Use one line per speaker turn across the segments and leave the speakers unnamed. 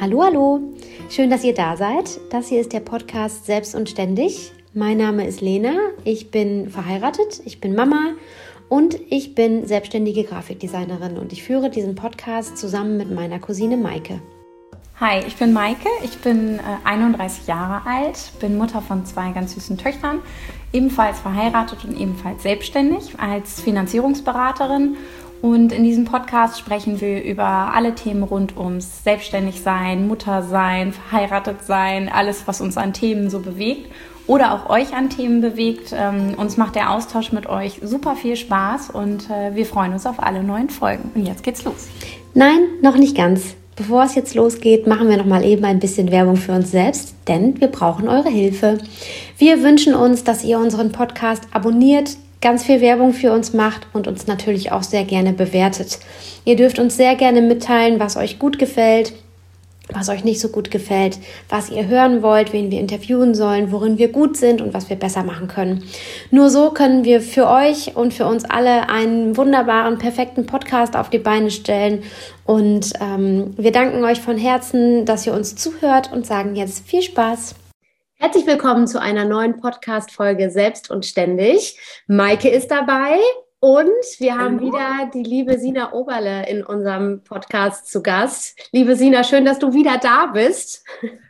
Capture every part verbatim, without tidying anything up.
Hallo, hallo. Schön, dass ihr da seid. Das hier ist der Podcast Selbst und Ständig. Mein Name ist Lena. Ich bin verheiratet, ich bin Mama und ich bin selbstständige Grafikdesignerin und ich führe diesen Podcast zusammen mit meiner Cousine Maike.
Hi, ich bin Maike, ich bin äh, einunddreißig Jahre alt, bin Mutter von zwei ganz süßen Töchtern, ebenfalls verheiratet und ebenfalls selbstständig als Finanzierungsberaterin. Und in diesem Podcast sprechen wir über alle Themen rund ums Selbstständigsein, Muttersein, Verheiratetsein, alles, was uns an Themen so bewegt oder auch euch an Themen bewegt. Ähm, uns macht der Austausch mit euch super viel Spaß und äh, wir freuen uns auf alle neuen Folgen. Und jetzt geht's los.
Nein, noch nicht ganz. Bevor es jetzt losgeht, machen wir noch mal eben ein bisschen Werbung für uns selbst, denn wir brauchen eure Hilfe. Wir wünschen uns, dass ihr unseren Podcast abonniert, ganz viel Werbung für uns macht und uns natürlich auch sehr gerne bewertet. Ihr dürft uns sehr gerne mitteilen, was euch gut gefällt, was euch nicht so gut gefällt, was ihr hören wollt, wen wir interviewen sollen, worin wir gut sind und was wir besser machen können. Nur so können wir für euch und für uns alle einen wunderbaren, perfekten Podcast auf die Beine stellen. Und ähm, wir danken euch von Herzen, dass ihr uns zuhört und sagen jetzt viel Spaß. Herzlich willkommen zu einer neuen Podcast-Folge Selbst und Ständig. Maike ist dabei und wir haben
Hallo.
wieder die liebe Sina Oberle in unserem Podcast zu Gast. Liebe Sina, schön, dass du wieder da bist.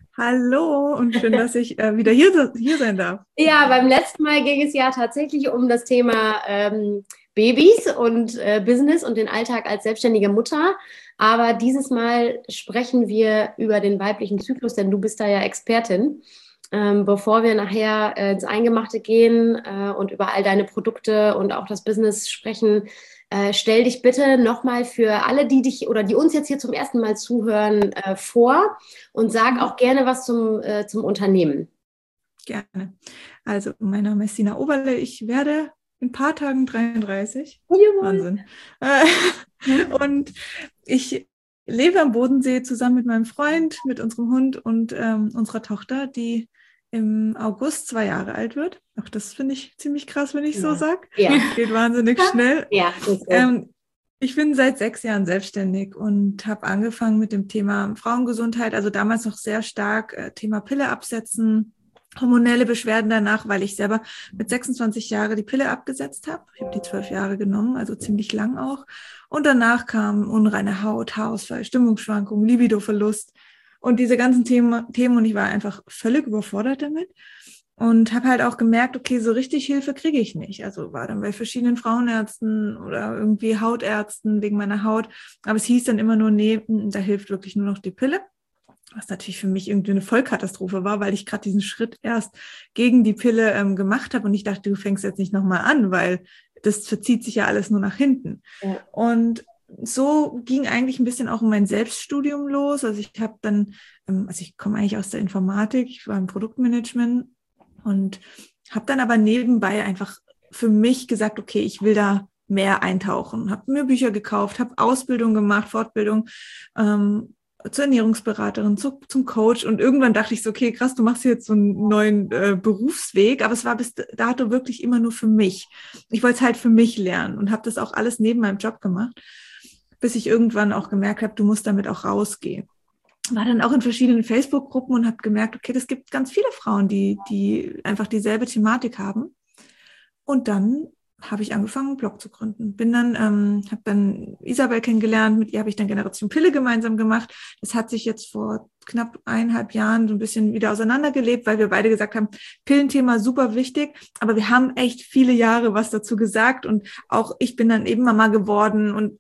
Hallo und schön, dass ich äh, wieder hier, hier sein darf.
Ja, beim letzten Mal ging es ja tatsächlich um das Thema ähm, Babys und äh, Business und den Alltag als selbstständige Mutter. Aber dieses Mal sprechen wir über den weiblichen Zyklus, denn du bist da ja Expertin. Ähm, bevor wir nachher äh, ins Eingemachte gehen äh, und über all deine Produkte und auch das Business sprechen, äh, stell dich bitte nochmal für alle, die dich oder die uns jetzt hier zum ersten Mal zuhören, äh, vor und sag auch gerne was zum, äh, zum Unternehmen.
Gerne. Also, mein Name ist Sina Oberle. Ich werde in ein paar Tagen dreiunddreißig.
Jawohl.
Wahnsinn. Äh, und ich lebe am Bodensee zusammen mit meinem Freund, mit unserem Hund und ähm, unserer Tochter, die im August zwei Jahre alt wird. Auch das finde ich ziemlich krass, wenn ich ja. so sage.
Ja.
Geht wahnsinnig schnell.
Ja, das ist so.
ähm, ich bin seit sechs Jahren selbstständig und habe angefangen mit dem Thema Frauengesundheit, also damals noch sehr stark äh, Thema Pille absetzen, hormonelle Beschwerden danach, weil ich selber mit sechsundzwanzig Jahren die Pille abgesetzt habe. Ich habe die zwölf Jahre genommen, also ziemlich lang auch. Und danach kamen unreine Haut, Haarausfall, Stimmungsschwankungen, Libidoverlust und diese ganzen Themen, Themen und ich war einfach völlig überfordert damit und habe halt auch gemerkt, okay, so richtig Hilfe kriege ich nicht. Also war dann bei verschiedenen Frauenärzten oder irgendwie Hautärzten wegen meiner Haut, aber es hieß dann immer nur, nee, da hilft wirklich nur noch die Pille. Was natürlich für mich irgendwie eine Vollkatastrophe war, weil ich gerade diesen Schritt erst gegen die Pille ähm, gemacht habe und ich dachte, du fängst jetzt nicht nochmal an, weil das verzieht sich ja alles nur nach hinten. Ja. Und so ging eigentlich ein bisschen auch mein Selbststudium los. Also ich habe dann, ähm, also ich komme eigentlich aus der Informatik, ich war im Produktmanagement und habe dann aber nebenbei einfach für mich gesagt, okay, ich will da mehr eintauchen, habe mir Bücher gekauft, habe Ausbildung gemacht, Fortbildung, ähm, zur Ernährungsberaterin, zu, zum Coach und irgendwann dachte ich so, okay, krass, du machst jetzt so einen neuen äh, Berufsweg, aber es war bis dato wirklich immer nur für mich. Ich wollte es halt für mich lernen und habe das auch alles neben meinem Job gemacht, bis ich irgendwann auch gemerkt habe, du musst damit auch rausgehen. War dann auch in verschiedenen Facebook-Gruppen und habe gemerkt, okay, das gibt ganz viele Frauen, die, die einfach dieselbe Thematik haben. Und dann habe ich angefangen, einen Blog zu gründen. Bin dann, ähm, habe dann Isabel kennengelernt, mit ihr habe ich dann Generation Pille gemeinsam gemacht. Das hat sich jetzt vor knapp eineinhalb Jahren so ein bisschen wieder auseinandergelebt, weil wir beide gesagt haben, Pillenthema super wichtig, aber wir haben echt viele Jahre was dazu gesagt und auch ich bin dann eben Mama geworden und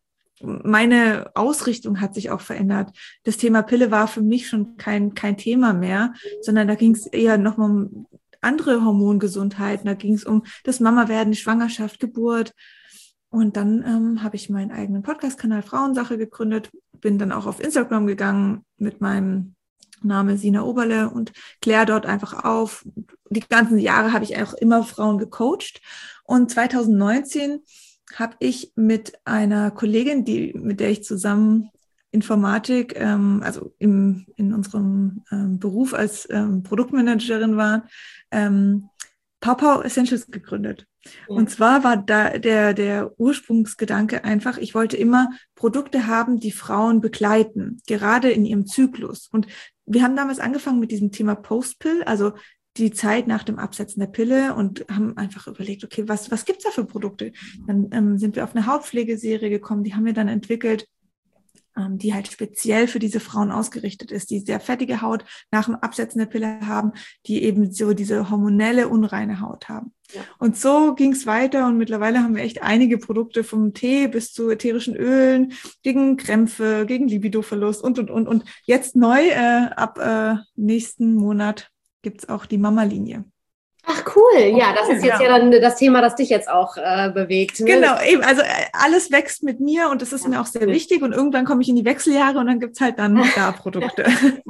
meine Ausrichtung hat sich auch verändert. Das Thema Pille war für mich schon kein, kein Thema mehr, sondern da ging es eher nochmal um andere Hormongesundheit. Da ging es um das Mama-Werden, die Schwangerschaft, Geburt. Und dann ähm, habe ich meinen eigenen Podcast-Kanal Frauensache gegründet, bin dann auch auf Instagram gegangen mit meinem Namen Sina Oberle und kläre dort einfach auf. Die ganzen Jahre habe ich auch immer Frauen gecoacht. Und zwanzig neunzehn habe ich mit einer Kollegin, die, mit der ich zusammen Informatik, ähm, also im, in unserem ähm, Beruf als ähm, Produktmanagerin war, ähm, Pau Pau Essentials gegründet. Ja. Und zwar war da der, der Ursprungsgedanke einfach, ich wollte immer Produkte haben, die Frauen begleiten, gerade in ihrem Zyklus. Und wir haben damals angefangen mit diesem Thema Post-Pill, also die Zeit nach dem Absetzen der Pille, und haben einfach überlegt, okay, was, was gibt's da für Produkte? Dann ähm, sind wir auf eine Hautpflegeserie gekommen, die haben wir dann entwickelt, ähm, die halt speziell für diese Frauen ausgerichtet ist, die sehr fettige Haut nach dem Absetzen der Pille haben, die eben so diese hormonelle, unreine Haut haben. Ja. Und so ging's weiter, und mittlerweile haben wir echt einige Produkte vom Tee bis zu ätherischen Ölen, gegen Krämpfe, gegen Libidoverlust und, und, und. Und jetzt neu, äh, ab äh, nächsten Monat gibt's auch die Mama-Linie.
Ach cool, ja, das ist jetzt ja, ja dann das Thema, das dich jetzt auch äh, bewegt. Ne?
Genau, eben, also alles wächst mit mir, und das ist ja, mir auch sehr cool. wichtig, und irgendwann komme ich in die Wechseljahre, und dann gibt's halt dann da Produkte.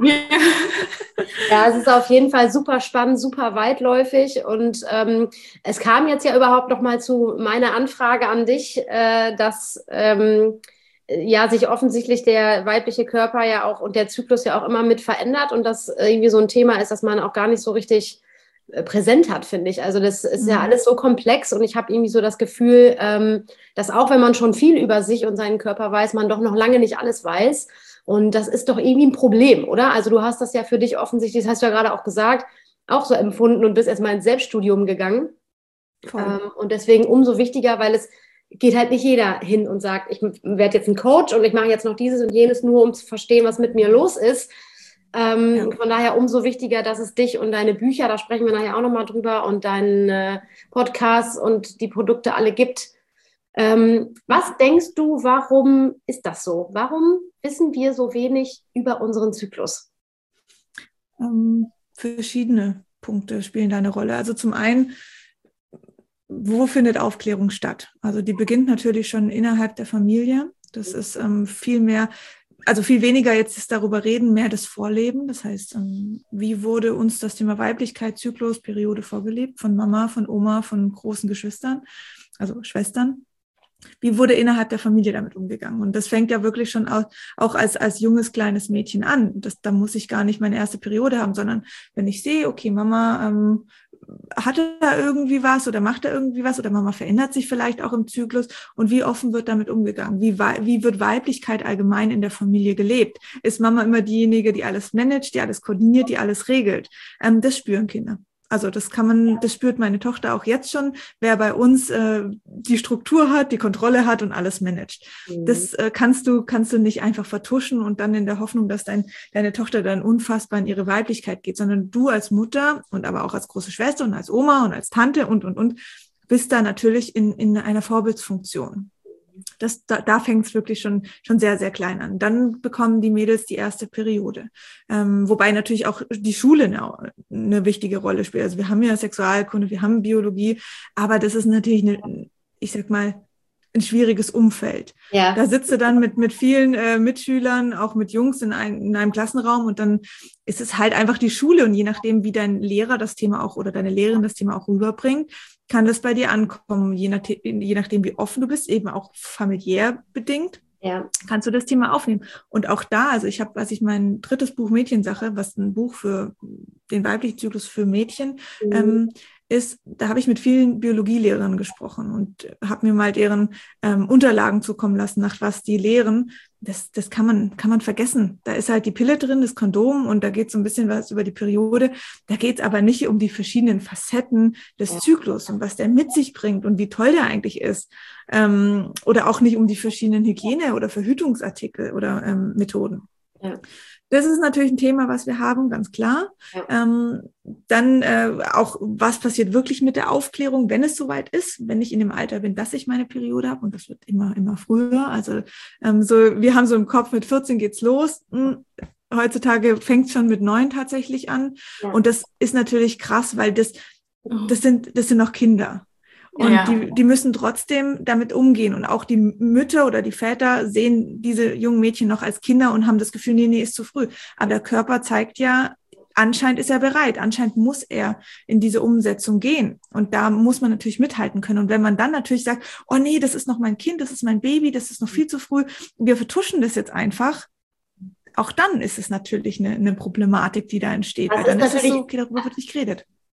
Ja, es ist auf jeden Fall super spannend, super weitläufig, und ähm, es kam jetzt ja überhaupt noch mal zu meiner Anfrage an dich, äh, dass ähm, ja sich offensichtlich der weibliche Körper ja auch und der Zyklus ja auch immer mit verändert, und das irgendwie so ein Thema ist, dass man auch gar nicht so richtig präsent hat, finde ich. Also das ist ja alles so komplex, und ich habe irgendwie so das Gefühl, ähm, dass auch wenn man schon viel über sich und seinen Körper weiß, man doch noch lange nicht alles weiß, und das ist doch irgendwie ein Problem, oder? Also du hast das ja für dich offensichtlich, das hast du ja gerade auch gesagt, auch so empfunden und bist erstmal ins Selbststudium gegangen. Ähm, und deswegen umso wichtiger, weil es geht halt nicht jeder hin und sagt, ich werde jetzt ein Coach und ich mache jetzt noch dieses und jenes, nur um zu verstehen, was mit mir los ist. Ähm, ja. Von daher umso wichtiger, dass es dich und deine Bücher, da sprechen wir nachher auch nochmal drüber, und deinen äh, Podcast und die Produkte alle gibt. Ähm, was denkst du, warum ist das so? Warum wissen wir so wenig über unseren Zyklus?
Ähm, verschiedene Punkte spielen da eine Rolle. Also zum einen, wo findet Aufklärung statt? Also die beginnt natürlich schon innerhalb der Familie. Das ist ähm, viel mehr, also viel weniger jetzt ist darüber reden, mehr das Vorleben. Das heißt, ähm, wie wurde uns das Thema Weiblichkeit, Zyklus, Periode vorgelebt? Von Mama, von Oma, von großen Geschwistern, also Schwestern. Wie wurde innerhalb der Familie damit umgegangen? Und das fängt ja wirklich schon auch, auch als, als junges, kleines Mädchen an. Das, da muss ich gar nicht meine erste Periode haben, sondern wenn ich sehe, okay, Mama ähm, hatte da irgendwie was oder macht da irgendwie was, oder Mama verändert sich vielleicht auch im Zyklus, und wie offen wird damit umgegangen? Wie, wie wird Weiblichkeit allgemein in der Familie gelebt? Ist Mama immer diejenige, die alles managt, die alles koordiniert, die alles regelt? Ähm, das spüren Kinder. Also das kann man, das spürt meine Tochter auch jetzt schon, wer bei uns äh, die Struktur hat, die Kontrolle hat und alles managt. Mhm. Das äh, kannst du kannst du nicht einfach vertuschen und dann in der Hoffnung, dass dein, deine Tochter dann unfassbar in ihre Weiblichkeit geht, sondern du als Mutter und aber auch als große Schwester und als Oma und als Tante und, und, und bist da natürlich in, in einer Vorbildsfunktion. Das, da, da fängt es wirklich schon schon sehr, sehr klein an. Dann bekommen die Mädels die erste Periode. Ähm, wobei natürlich auch die Schule eine, eine wichtige Rolle spielt. Also wir haben ja Sexualkunde, wir haben Biologie, aber das ist natürlich, eine, ich sag mal, ein schwieriges Umfeld. Ja. Da sitzt du dann mit mit vielen äh, Mitschülern, auch mit Jungs in, ein, in einem Klassenraum, und dann ist es halt einfach die Schule, und je nachdem, wie dein Lehrer das Thema auch oder deine Lehrerin das Thema auch rüberbringt, kann das bei dir ankommen, je, nach, je nachdem, wie offen du bist, eben auch familiär bedingt. Ja. Kannst du das Thema aufnehmen. Und auch da, also ich habe, als ich mein drittes Buch Mädchensache, was ein Buch für den weiblichen Zyklus für Mädchen mhm. ähm, ist, da habe ich mit vielen Biologielehrern gesprochen und habe mir mal deren ähm, Unterlagen zukommen lassen, nach was die lehren. Das, das kann man, kann man vergessen. Da ist halt die Pille drin, das Kondom, und da geht es so ein bisschen was über die Periode. Da geht es aber nicht um die verschiedenen Facetten des ja. Zyklus und was der mit sich bringt und wie toll der eigentlich ist. Ähm, oder auch nicht um die verschiedenen Hygiene- oder Verhütungsartikel oder ähm, Methoden. Ja. Das ist natürlich ein Thema, was wir haben, ganz klar. Ja. Ähm, dann äh, auch, was passiert wirklich mit der Aufklärung, wenn es soweit ist, wenn ich in dem Alter bin, dass ich meine Periode habe, und das wird immer, immer früher. Also ähm, so, wir haben so im Kopf, mit vierzehn geht's los. Hm, heutzutage fängt es schon mit neun tatsächlich an. Ja. Und das ist natürlich krass, weil das, das sind, das sind noch Kinder. Und ja. die, die müssen trotzdem damit umgehen. Und auch die Mütter oder die Väter sehen diese jungen Mädchen noch als Kinder und haben das Gefühl, nee, nee, ist zu früh. Aber der Körper zeigt ja, anscheinend ist er bereit. Anscheinend muss er in diese Umsetzung gehen. Und da muss man natürlich mithalten können. Und wenn man dann natürlich sagt, oh nee, das ist noch mein Kind, das ist mein Baby, das ist noch viel zu früh, wir vertuschen das jetzt einfach, auch dann ist es natürlich eine, eine Problematik, die da entsteht.
Also
weil dann
ist,
ist es so, okay, darüber wird nicht geredet.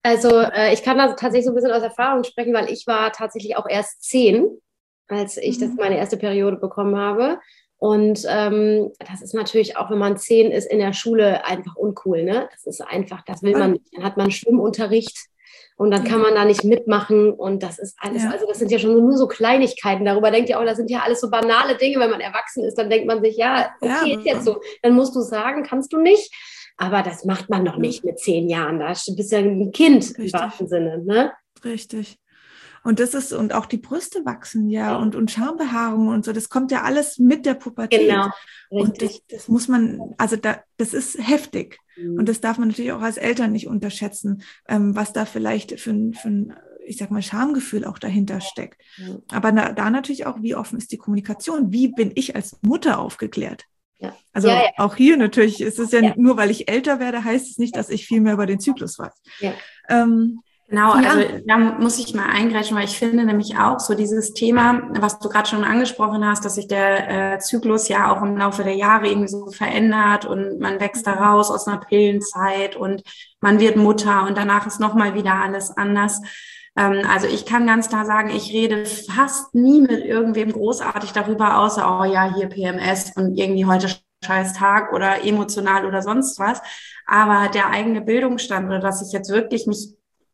Also äh, ich kann da tatsächlich so ein bisschen aus Erfahrung sprechen, weil ich war tatsächlich auch erst zehn, als ich das meine erste Periode bekommen habe. Und ähm, das ist natürlich auch, wenn man zehn ist, in der Schule einfach uncool, ne? Das ist einfach, das will man nicht. Dann hat man Schwimmunterricht und dann kann man da nicht mitmachen und das ist alles,
Ja.
also das sind ja schon nur so Kleinigkeiten. Darüber denkt ihr auch, das sind ja alles so banale Dinge. Wenn man erwachsen ist, dann denkt man sich, ja, okay,
Ja,
ist jetzt so. Dann musst du sagen, kannst du nicht. Aber das macht man noch nicht mit zehn Jahren. Da bist du ja ein Kind
Richtig.
im wahrsten Sinne, ne?
Richtig. Und das ist, und auch die Brüste wachsen ja und, und Schambehaarung und so, das kommt ja alles mit der Pubertät.
Genau,
und das, das muss man, also da, das ist heftig. Mhm. Und das darf man natürlich auch als Eltern nicht unterschätzen, ähm, was da vielleicht für ein, für ein, ich sag mal, Schamgefühl auch dahinter steckt. Ja. Aber da, da natürlich auch, wie offen ist die Kommunikation? Wie bin ich als Mutter aufgeklärt?
Ja.
Also
ja, ja.
auch hier natürlich ist es ja,
ja
nur, weil ich älter werde, heißt es nicht, dass ich viel mehr über den Zyklus weiß.
Ja.
Ähm,
Genau, also da muss ich mal eingreifen, weil ich finde nämlich auch so dieses Thema, was du gerade schon angesprochen hast, dass sich der äh, Zyklus ja auch im Laufe der Jahre irgendwie so verändert und man wächst da raus aus einer Pillenzeit und man wird Mutter und danach ist nochmal wieder alles anders. Ähm, also ich kann ganz klar sagen, ich rede fast nie mit irgendwem großartig darüber, außer, oh ja, hier P M S und irgendwie heute scheiß Tag oder emotional oder sonst was. Aber der eigene Bildungsstand oder dass ich jetzt wirklich mich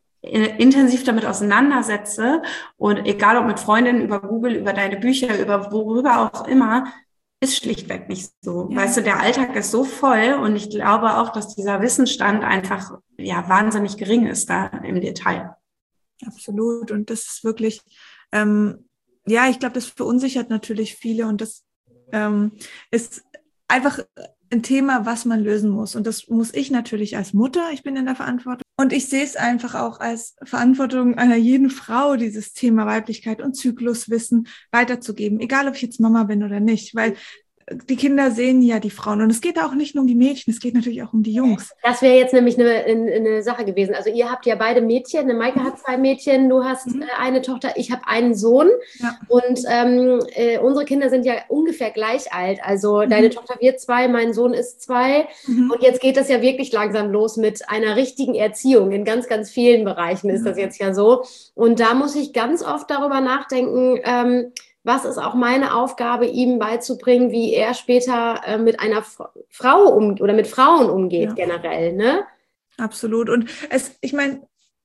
intensiv damit auseinandersetze und egal ob mit Freundinnen über Google, über deine Bücher, über worüber auch immer, ist schlichtweg nicht so. Ja. Weißt du, der Alltag ist so voll und ich glaube auch, dass dieser Wissensstand einfach ja wahnsinnig gering ist da im Detail.
Absolut und das ist wirklich, ähm, ja, ich glaube, das verunsichert natürlich viele und das ähm, ist einfach ein Thema, was man lösen muss. Und das muss ich natürlich als Mutter, ich bin in der Verantwortung. Und ich sehe es einfach auch als Verantwortung einer jeden Frau, dieses Thema Weiblichkeit und Zykluswissen weiterzugeben, egal ob ich jetzt Mama bin oder nicht, weil die Kinder sehen ja die Frauen und es geht auch nicht nur um die Mädchen, es geht natürlich auch um die Jungs.
Das wäre jetzt nämlich eine, eine Sache gewesen. Also ihr habt ja beide Mädchen, eine Maike hat zwei Mädchen, du hast mhm. äh, eine Tochter, ich habe einen Sohn ja. und ähm, äh, unsere Kinder sind ja ungefähr gleich alt. Also mhm. deine Tochter wird zwei, mein Sohn ist zwei mhm. und jetzt geht das ja wirklich langsam los mit einer richtigen Erziehung. In ganz, ganz vielen Bereichen ist mhm. das jetzt ja so. Und da muss ich ganz oft darüber nachdenken, ähm, was ist auch meine Aufgabe, ihm beizubringen, wie er später äh, mit einer F- Frau um oder mit Frauen umgeht ja. generell, ne?
Absolut. Und es, ich meine,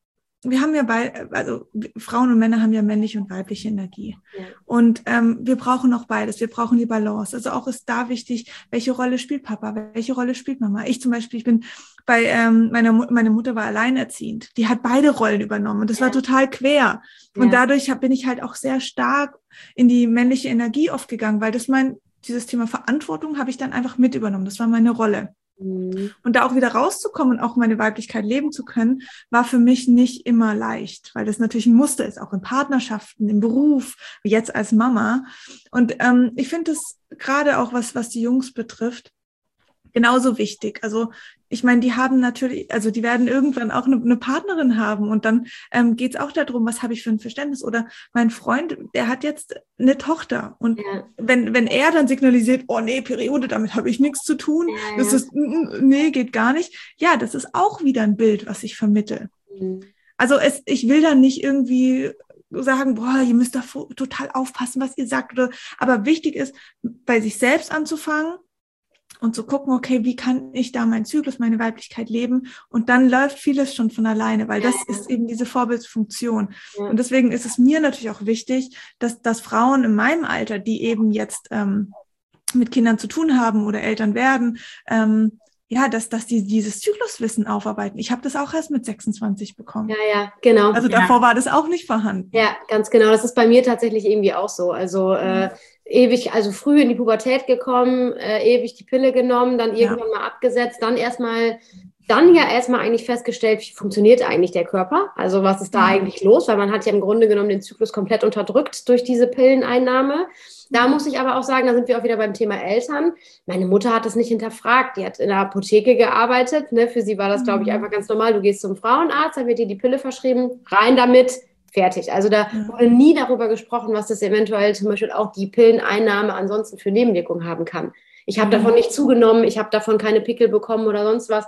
wir haben ja bei, also Frauen und Männer haben ja männliche und weibliche Energie. Ja. Und ähm, wir brauchen auch beides. Wir brauchen die Balance. Also auch ist da wichtig, welche Rolle spielt Papa, welche Rolle spielt Mama. Ich zum Beispiel, ich bin bei ähm, meiner meine Mutter war alleinerziehend. Die hat beide Rollen übernommen und das ja. war total quer. Ja. Und dadurch hab, bin ich halt auch sehr stark in die männliche Energie oft gegangen, weil das mein dieses Thema Verantwortung habe ich dann einfach mit übernommen. Das war meine Rolle. Und da auch wieder rauszukommen und auch meine Weiblichkeit leben zu können, war für mich nicht immer leicht, weil das natürlich ein Muster ist, auch in Partnerschaften, im Beruf, wie jetzt als Mama. Und ähm, ich finde das gerade auch, was was die Jungs betrifft, genauso wichtig. Also ich meine, die haben natürlich, also die werden irgendwann auch eine, eine Partnerin haben und dann ähm, geht es auch darum, was habe ich für ein Verständnis. Oder mein Freund, der hat jetzt eine Tochter und ja. wenn wenn er dann signalisiert, oh nee, Periode, damit habe ich nichts zu tun, ja, das ja. ist, nee, geht gar nicht. Ja, das ist auch wieder ein Bild, was ich vermittle. Mhm. Also es, ich will dann nicht irgendwie sagen, boah, ihr müsst da total aufpassen, was ihr sagt. Oder, aber wichtig ist, bei sich selbst anzufangen, und zu gucken, okay, wie kann ich da meinen Zyklus, meine Weiblichkeit leben? Und dann läuft vieles schon von alleine, weil das ist eben diese Vorbildfunktion. Ja. Und deswegen ist es mir natürlich auch wichtig, dass, dass Frauen in meinem Alter, die eben jetzt ähm, mit Kindern zu tun haben oder Eltern werden, ähm, ja, dass, dass die dieses Zykluswissen aufarbeiten. Ich habe das auch erst mit sechsundzwanzig bekommen.
Ja, ja, genau.
Also davor ja. war das auch nicht vorhanden.
Ja, ganz genau. Das ist bei mir tatsächlich irgendwie auch so. Also äh, ewig, also früh in die Pubertät gekommen, äh, ewig die Pille genommen, dann irgendwann ja. mal abgesetzt, dann erstmal, dann ja erstmal eigentlich festgestellt, wie funktioniert eigentlich der Körper? Also was ist da ja. eigentlich los? Weil man hat ja im Grunde genommen den Zyklus komplett unterdrückt durch diese Pilleneinnahme. Da muss ich aber auch sagen, da sind wir auch wieder beim Thema Eltern. Meine Mutter hat das nicht hinterfragt. Die hat in der Apotheke gearbeitet. Ne? Für sie war das, glaube ich, einfach ganz normal. Du gehst zum Frauenarzt, dann wird dir die Pille verschrieben, rein damit, fertig. Also da wurde nie darüber gesprochen, was das eventuell zum Beispiel auch die Pilleneinnahme ansonsten für Nebenwirkungen haben kann. Ich habe davon nicht zugenommen, ich habe davon keine Pickel bekommen oder sonst was.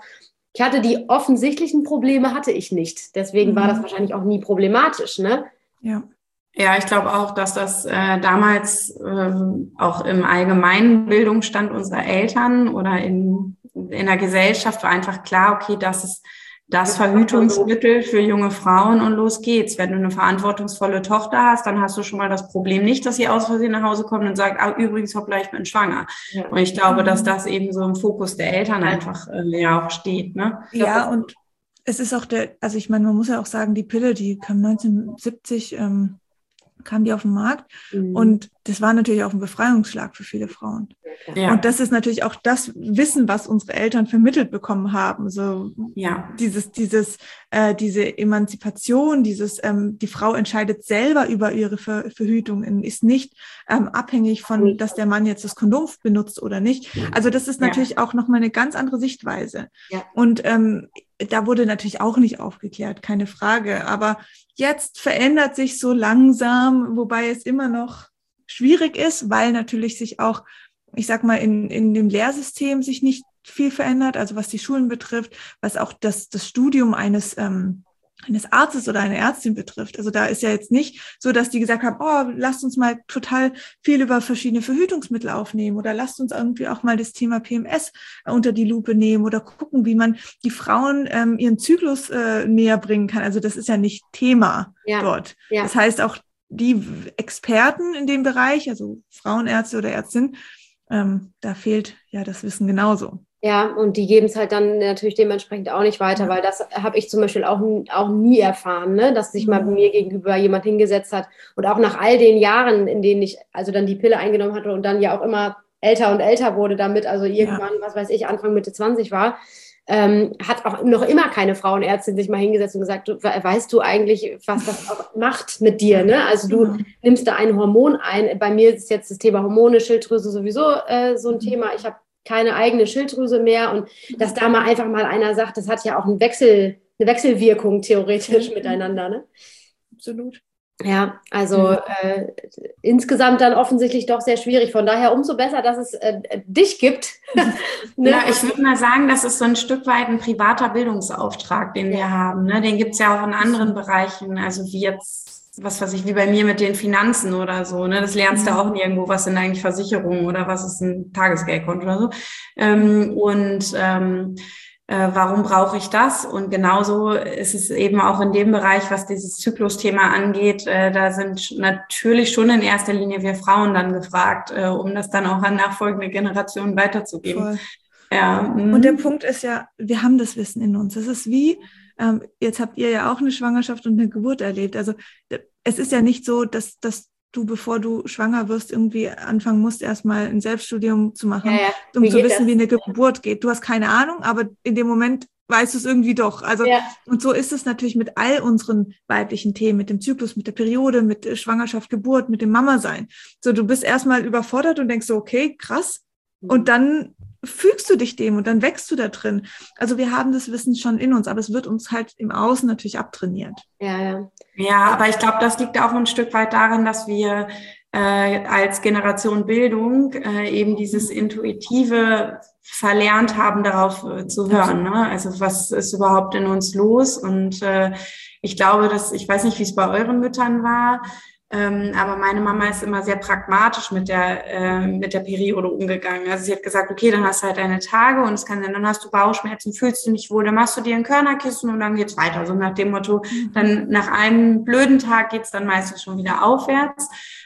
Ich hatte die offensichtlichen Probleme, hatte ich nicht. Deswegen mhm. war das wahrscheinlich auch nie problematisch, ne?
Ja.
Ja, ich glaube auch, dass das äh, damals ähm, auch im allgemeinen Bildungsstand unserer Eltern oder in, in der Gesellschaft war einfach klar, okay, das ist das Verhütungsmittel für junge Frauen und los geht's. Wenn du eine verantwortungsvolle Tochter hast, dann hast du schon mal das Problem nicht, dass sie aus Versehen nach Hause kommt und sagt, ah, übrigens, hoppla, ich bin schwanger. Ja. Und ich glaube, dass das eben so im Fokus der Eltern einfach äh, ja auch steht. Ne?
Ja, und es ist auch der, also ich meine, man muss ja auch sagen, die Pille, die kam neunzehnhundertsiebzig, ähm, kam die auf den Markt mhm. und das war natürlich auch ein Befreiungsschlag für viele Frauen. Ja. Und das ist natürlich auch das Wissen, was unsere Eltern vermittelt bekommen haben. So ja. dieses, dieses, äh, diese Emanzipation, dieses, ähm, die Frau entscheidet selber über ihre Ver- Verhütung und ist nicht ähm, abhängig von, dass der Mann jetzt das Kondom benutzt oder nicht. Also das ist natürlich ja. auch nochmal eine ganz andere Sichtweise. Ja. Und ähm, da wurde natürlich auch nicht aufgeklärt, keine Frage. Aber jetzt verändert sich so langsam, wobei es immer noch schwierig ist, weil natürlich sich auch, ich sag mal, in, in dem Lehrsystem sich nicht viel verändert, also was die Schulen betrifft, was auch das, das Studium eines, ähm, eines Arztes oder einer Ärztin betrifft. Also da ist ja jetzt nicht so, dass die gesagt haben, oh, lasst uns mal total viel über verschiedene Verhütungsmittel aufnehmen oder lasst uns irgendwie auch mal das Thema P M S unter die Lupe nehmen oder gucken, wie man die Frauen ähm, ihren Zyklus äh, näher bringen kann. Also das ist ja nicht Thema ja. dort. Ja. Das heißt auch die Experten in dem Bereich, also Frauenärzte oder Ärztinnen, ähm, da fehlt ja das Wissen genauso.
Ja, und die geben es halt dann natürlich dementsprechend auch nicht weiter, ja. weil das habe ich zum Beispiel auch, auch nie erfahren, ne? Dass sich mal mir gegenüber jemand hingesetzt hat und auch nach all den Jahren, in denen ich also dann die Pille eingenommen hatte und dann ja auch immer älter und älter wurde damit, also irgendwann, ja. was weiß ich, Anfang Mitte zwanzig war, ähm, hat auch noch immer keine Frauenärztin sich mal hingesetzt und gesagt, du, weißt du eigentlich, was das auch macht mit dir, ne? Also du mhm. nimmst da ein Hormon ein, bei mir ist jetzt das Thema Hormone, Schilddrüse sowieso äh, so ein mhm. Thema, ich habe keine eigene Schilddrüse mehr und dass da mal einfach mal einer sagt, das hat ja auch einen Wechsel, eine Wechselwirkung theoretisch miteinander, ne?
Absolut.
Ja, also äh, insgesamt dann offensichtlich doch sehr schwierig. Von daher umso besser, dass es äh, dich gibt.
ne? Ja, ich würde mal sagen, das ist so ein Stück weit ein privater Bildungsauftrag, den ja. wir haben. Ne? Den gibt es ja auch in anderen Bereichen, also wie jetzt was weiß ich, wie bei mir mit den Finanzen oder so, ne, das lernst du auch nirgendwo, was sind eigentlich Versicherungen oder was ist ein Tagesgeldkonto oder so. Ähm, und ähm, äh, warum brauche ich das? Und genauso ist es eben auch in dem Bereich, was dieses Zyklusthema angeht, äh, da sind natürlich schon in erster Linie wir Frauen dann gefragt, äh, um das dann auch an nachfolgende Generationen weiterzugeben.
Voll. Ja. Und der Punkt ist ja, wir haben das Wissen in uns. Das ist wie, ähm, jetzt habt ihr ja auch eine Schwangerschaft und eine Geburt erlebt. Also es ist ja nicht so, dass, dass du, bevor du schwanger wirst, irgendwie anfangen musst, erstmal ein Selbststudium zu machen, ja, ja. um wie zu wissen, das? wie eine Geburt geht. Du hast keine Ahnung, aber in dem Moment weißt du es irgendwie doch. Also ja. Und so ist es natürlich mit all unseren weiblichen Themen, mit dem Zyklus, mit der Periode, mit Schwangerschaft, Geburt, mit dem Mama-Sein. So, du bist erstmal überfordert und denkst so, okay, krass. Und dann fügst du dich dem und dann wächst du da drin. Also wir haben das Wissen schon in uns, aber es wird uns halt im Außen natürlich abtrainiert.
Ja, ja.
Ja, aber ich glaube, das liegt auch ein Stück weit darin, dass wir äh, als Generation Bildung äh, eben dieses Intuitive verlernt haben, darauf äh, zu hören. Ne? Also was ist überhaupt in uns los? Und äh, ich glaube, dass, ich weiß nicht, wie es bei euren Müttern war, Ähm, aber meine Mama ist immer sehr pragmatisch mit der äh, mit der Periode umgegangen. Also sie hat gesagt, okay, dann hast du halt deine Tage und es kann sein, dann hast du Bauchschmerzen, fühlst du nicht wohl, dann machst du dir ein Körnerkissen und dann geht's weiter. So nach dem Motto, dann nach einem blöden Tag geht's dann meistens schon wieder aufwärts.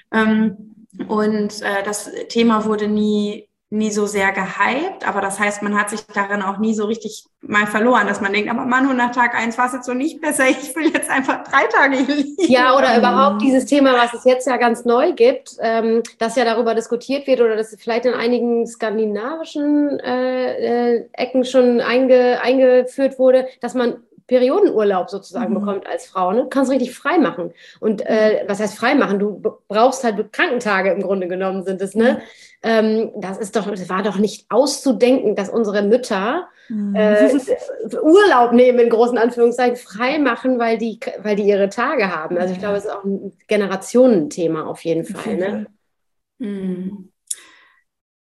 Ähm, und äh, das Thema wurde nie nie so sehr gehypt, aber das heißt, man hat sich darin auch nie so richtig mal verloren, dass man denkt, aber Mann, und nach Tag eins war es jetzt so nicht besser, ich will jetzt einfach drei Tage hier liegen.
Ja, oder überhaupt dieses Thema, was es jetzt ja ganz neu gibt, ähm, dass ja darüber diskutiert wird oder das vielleicht in einigen skandinavischen äh, äh, Ecken schon einge, eingeführt wurde, dass man Periodenurlaub sozusagen mhm. bekommt als Frau. Ne? Du kannst richtig frei machen. Und äh, was heißt frei machen? Du brauchst halt Krankentage im Grunde genommen sind es. Ne? Mhm. Ähm, das ist doch, das war doch nicht auszudenken, dass unsere Mütter mhm. äh, Urlaub nehmen, in großen Anführungszeichen, frei machen, weil die, weil die ihre Tage haben. Also ich glaube, es ist auch ein Generationenthema auf jeden Fall. Ne?
Mhm.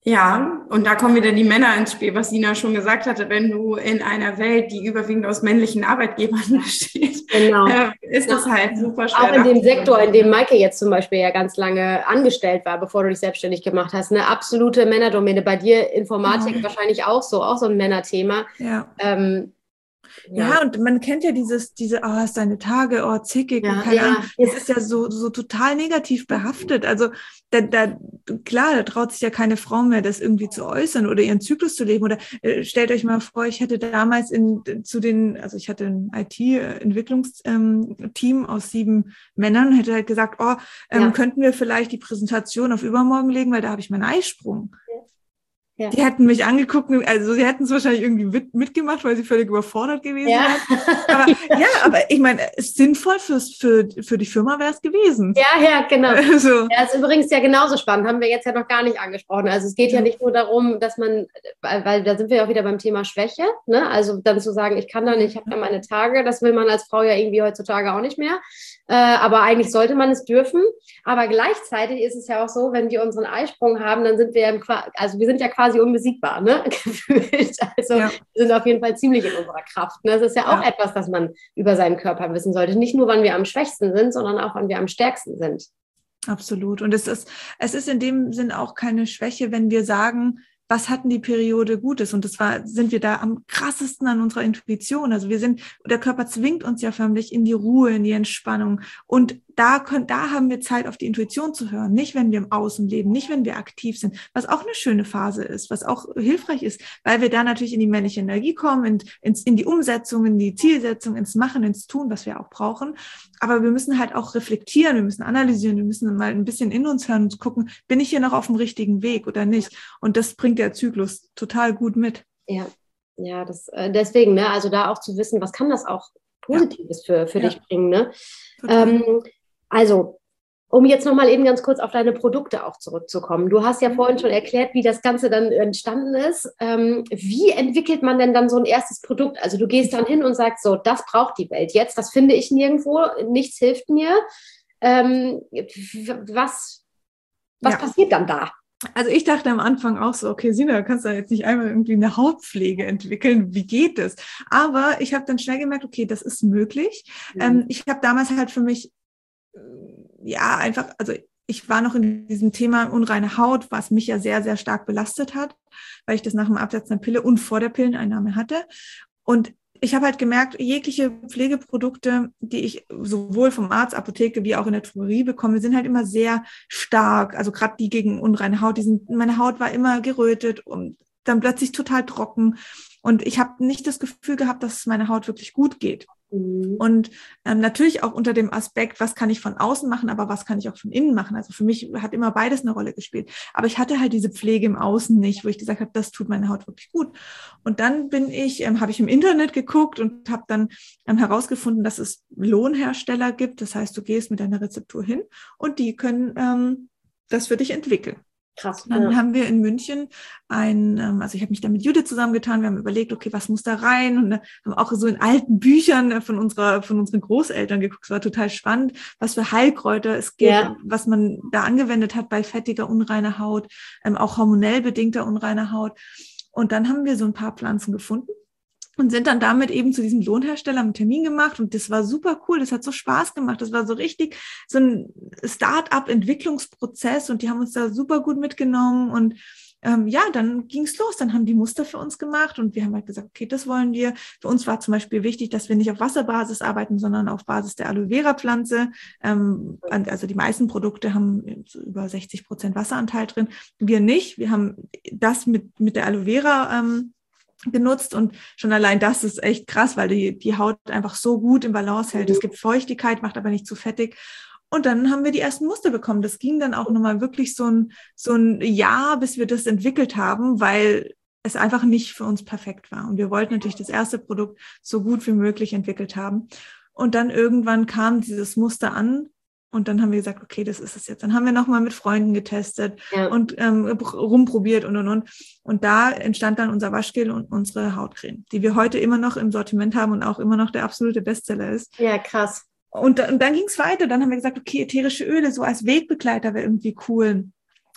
Ja, und da kommen wieder die Männer ins Spiel, was Sina schon gesagt hatte. Wenn du in einer Welt, die überwiegend aus männlichen Arbeitgebern besteht, genau. äh, ist ja. das halt super schwer.
Auch in dem Sektor, in dem Maike jetzt zum Beispiel ja ganz lange angestellt war, bevor du dich selbstständig gemacht hast. Eine absolute Männerdomäne. Bei dir Informatik mhm. wahrscheinlich auch so, auch so ein Männerthema.
Ja.
Ähm,
Ja. ja, und man kennt ja dieses, diese, oh, hast deine Tage, oh, zickig,
ja,
keine
ja.
Ahnung. Es ist ja so, so total negativ behaftet. Also, da, da, klar, da traut sich ja keine Frau mehr, das irgendwie zu äußern oder ihren Zyklus zu leben. Oder äh, stellt euch mal vor, ich hatte damals in, zu den, also ich hatte ein I T-Entwicklungsteam ähm, aus sieben Männern und hätte halt gesagt, oh, ähm, ja. könnten wir vielleicht die Präsentation auf übermorgen legen, weil da habe ich meinen Eisprung. Ja. Ja. Die hätten mich angeguckt, also sie hätten es wahrscheinlich irgendwie mit, mitgemacht, weil sie völlig überfordert gewesen
ja.
wären. Aber ja. ja, aber ich meine, sinnvoll fürs, für, für die Firma wäre es gewesen.
Ja, ja, genau. Also. Ja, ist übrigens ja genauso spannend, haben wir jetzt ja noch gar nicht angesprochen. Also es geht ja, ja nicht nur darum, dass man, weil, weil da sind wir ja auch wieder beim Thema Schwäche, ne? Also dann zu sagen, ich kann da nicht, ich habe da meine Tage, das will man als Frau ja irgendwie heutzutage auch nicht mehr. Äh, aber eigentlich sollte man es dürfen. Aber gleichzeitig ist es ja auch so, wenn wir unseren Eisprung haben, dann sind wir im, also wir sind ja quasi unbesiegbar, ne? Gefühlt. Also ja. wir sind auf jeden Fall ziemlich in unserer Kraft. Ne? Das ist ja auch ja. etwas, das man über seinen Körper wissen sollte. Nicht nur, wann wir am schwächsten sind, sondern auch, wann wir am stärksten sind.
Absolut. Und es ist, es ist in dem Sinn auch keine Schwäche, wenn wir sagen, was hatten die Periode Gutes? Und das war, sind wir da am krassesten an unserer Intuition. Also wir sind, der Körper zwingt uns ja förmlich in die Ruhe, in die Entspannung. Und da können, da haben wir Zeit, auf die Intuition zu hören. Nicht, wenn wir im Außen leben, nicht, wenn wir aktiv sind, was auch eine schöne Phase ist, was auch hilfreich ist, weil wir da natürlich in die männliche Energie kommen, in, ins, in die Umsetzung, in die Zielsetzung, ins Machen, ins Tun, was wir auch brauchen. Aber wir müssen halt auch reflektieren, wir müssen analysieren, wir müssen mal ein bisschen in uns hören und gucken, bin ich hier noch auf dem richtigen Weg oder nicht? Und das bringt der Zyklus total gut mit.
Ja, ja, das, äh, deswegen, ne, also da auch zu wissen, was kann das auch Positives ja. für, für ja. dich bringen, ne? Ähm, also, um jetzt nochmal eben ganz kurz auf deine Produkte auch zurückzukommen. Du hast ja vorhin schon erklärt, wie das Ganze dann entstanden ist. Ähm, wie entwickelt man denn dann so ein erstes Produkt? Also du gehst dann hin und sagst so, das braucht die Welt jetzt, das finde ich nirgendwo, nichts hilft mir. Ähm, was was ja. passiert dann da?
Also ich dachte am Anfang auch so, okay, Sina, du kannst da jetzt nicht einmal irgendwie eine Hautpflege entwickeln. Wie geht das? Aber ich habe dann schnell gemerkt, okay, das ist möglich. Mhm. Ähm, ich habe damals halt für mich, ja, einfach, also ich war noch in diesem Thema unreine Haut, was mich ja sehr, sehr stark belastet hat, weil ich das nach dem Absetzen der Pille und vor der Pilleneinnahme hatte. Und ich habe halt gemerkt, jegliche Pflegeprodukte, die ich sowohl vom Arzt, Apotheke wie auch in der Drogerie bekomme, sind halt immer sehr stark. Also gerade die gegen unreine Haut, die sind, meine Haut war immer gerötet und dann plötzlich total trocken. Und ich habe nicht das Gefühl gehabt, dass es meiner Haut wirklich gut geht. Mhm. Und ähm, natürlich auch unter dem Aspekt, was kann ich von außen machen, aber was kann ich auch von innen machen. Also für mich hat immer beides eine Rolle gespielt. Aber ich hatte halt diese Pflege im Außen nicht, wo ich gesagt habe, das tut meine Haut wirklich gut. Und dann bin ich, ähm, habe ich im Internet geguckt und habe dann ähm, herausgefunden, dass es Lohnhersteller gibt. Das heißt, du gehst mit deiner Rezeptur hin und die können ähm, das für dich entwickeln.
Krass.
Dann
ja.
haben wir in München ein, also ich habe mich da mit Judith zusammengetan, wir haben überlegt, okay, was muss da rein? Und haben auch so in alten Büchern von unserer, von unseren Großeltern geguckt. Es war total spannend, was für Heilkräuter es gibt, ja. was man da angewendet hat bei fettiger, unreiner Haut, ähm, auch hormonell bedingter unreiner Haut. Und dann haben wir so ein paar Pflanzen gefunden und sind dann damit eben zu diesem Lohnhersteller einen Termin gemacht und das war super cool, das hat so Spaß gemacht, das war so richtig so ein Start-up-Entwicklungsprozess und die haben uns da super gut mitgenommen und ähm, ja, dann ging's los, dann haben die Muster für uns gemacht und wir haben halt gesagt, okay, das wollen wir. Für uns war zum Beispiel wichtig, dass wir nicht auf Wasserbasis arbeiten, sondern auf Basis der Aloe-Vera-Pflanze, ähm, also die meisten Produkte haben so über sechzig Prozent Wasseranteil drin, wir nicht, wir haben das mit, mit der Aloe-Vera ähm, genutzt und schon allein das ist echt krass, weil die, die Haut einfach so gut im Balance hält. Es gibt Feuchtigkeit, macht aber nicht zu fettig. Und dann haben wir die ersten Muster bekommen. Das ging dann auch nochmal wirklich so ein, so ein Jahr, bis wir das entwickelt haben, weil es einfach nicht für uns perfekt war. Und wir wollten natürlich das erste Produkt so gut wie möglich entwickelt haben. Und dann irgendwann kam dieses Muster an. Und dann haben wir gesagt, okay, das ist es jetzt. Dann haben wir nochmal mit Freunden getestet ja. und ähm, rumprobiert und, und, und. Und da entstand dann unser Waschgel und unsere Hautcreme, die wir heute immer noch im Sortiment haben und auch immer noch der absolute Bestseller ist.
Ja, krass.
Und, und dann ging es weiter. Dann haben wir gesagt, okay, ätherische Öle so als Wegbegleiter wäre irgendwie cool.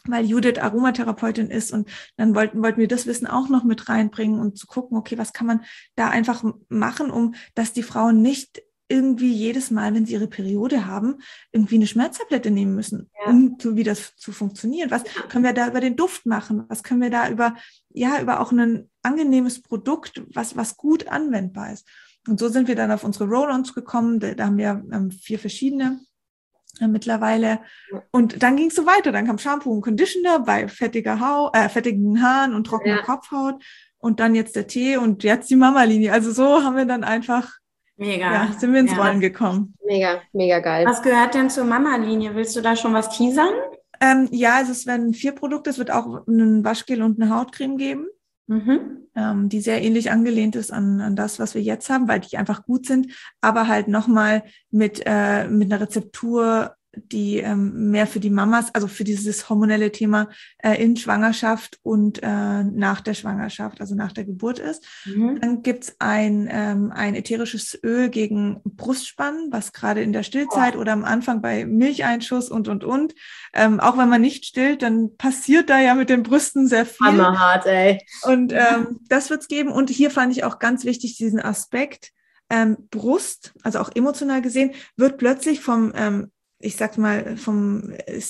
weil Judith Aromatherapeutin ist und dann wollten, wollten wir das Wissen auch noch mit reinbringen und zu gucken, okay, was kann man da einfach machen, um, dass die Frauen nicht irgendwie jedes Mal, wenn sie ihre Periode haben, irgendwie eine Schmerztablette nehmen müssen, ja. um zu, wie das zu funktionieren. Was können wir da über den Duft machen? Was können wir da über, ja, über auch ein angenehmes Produkt, was, was gut anwendbar ist? Und so sind wir dann auf unsere Roll-Ons gekommen. Da, da haben wir ähm, vier verschiedene äh, mittlerweile. Und dann ging es so weiter. Dann kam Shampoo und Conditioner bei fettiger Haut, äh, fettigen Haaren und trockener ja. Kopfhaut. Und dann jetzt der Tee und jetzt die Mama-Linie. Also so haben wir dann einfach
Mega.
Ja, sind wir ins
ja.
Rollen gekommen.
Mega, mega geil.
Was gehört denn zur Mama-Linie? Willst du da schon was teasern?
Ähm, ja, also es werden vier Produkte. Es wird auch ein Waschgel und eine Hautcreme geben, mhm. ähm, die sehr ähnlich angelehnt ist an, an das, was wir jetzt haben, weil die einfach gut sind, aber halt nochmal mit, äh, mit einer Rezeptur, die ähm, mehr für die Mamas, also für dieses hormonelle Thema äh, in Schwangerschaft und äh, nach der Schwangerschaft, also nach der Geburt ist. Mhm. Dann gibt's ein, ähm, ein ätherisches Öl gegen Brustspannen, was gerade in der Stillzeit oh. oder am Anfang bei Milcheinschuss und, und, und, ähm, auch wenn man nicht stillt, dann passiert da ja mit den Brüsten sehr viel.
Hammerhart, ey.
Und ähm, das wird's geben. Und hier fand ich auch ganz wichtig diesen Aspekt, ähm, Brust, also auch emotional gesehen, wird plötzlich vom ähm, ich sag mal, vom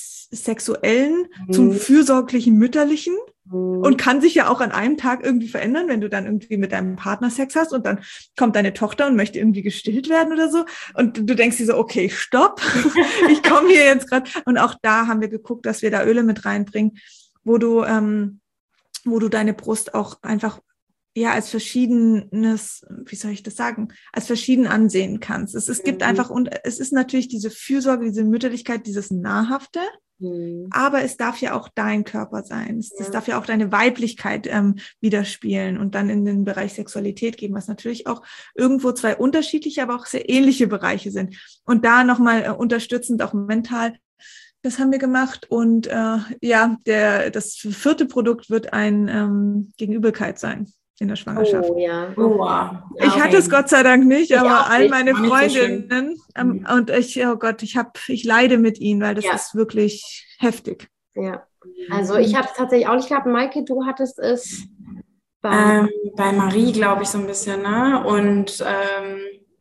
Sexuellen mhm. zum fürsorglichen Mütterlichen mhm. und kann sich ja auch an einem Tag irgendwie verändern, wenn du dann irgendwie mit deinem Partner Sex hast und dann kommt deine Tochter und möchte irgendwie gestillt werden oder so und du denkst dir so, okay, stopp, ich komme hier jetzt gerade. Und auch da haben wir geguckt, dass wir da Öle mit reinbringen, wo du, ähm, wo du deine Brust auch einfach ja, als verschiedenes, wie soll ich das sagen, als verschieden ansehen kannst. Es, es gibt mhm. einfach, und es ist natürlich diese Fürsorge, diese Mütterlichkeit, dieses Nahrhafte, mhm. aber es darf ja auch dein Körper sein. Es, ja. es darf ja auch deine Weiblichkeit ähm, widerspiegeln und dann in den Bereich Sexualität geben, was natürlich auch irgendwo zwei unterschiedliche, aber auch sehr ähnliche Bereiche sind. Und da nochmal äh, unterstützend, auch mental, das haben wir gemacht. Und äh, ja, der, das vierte Produkt wird ein ähm, gegen Übelkeit sein. In der Schwangerschaft.
Oh ja.
Oh, wow.
Ich okay. hatte es Gott sei Dank nicht, ich aber all meine
nicht
Freundinnen
so
ähm, und ich, oh Gott, ich habe, ich leide mit ihnen, weil das ja. ist wirklich heftig.
Ja. Also ich habe es tatsächlich auch nicht gehabt. Maike, du hattest es
bei, ähm, bei Marie, glaube ich, so ein bisschen, ne? Und ähm,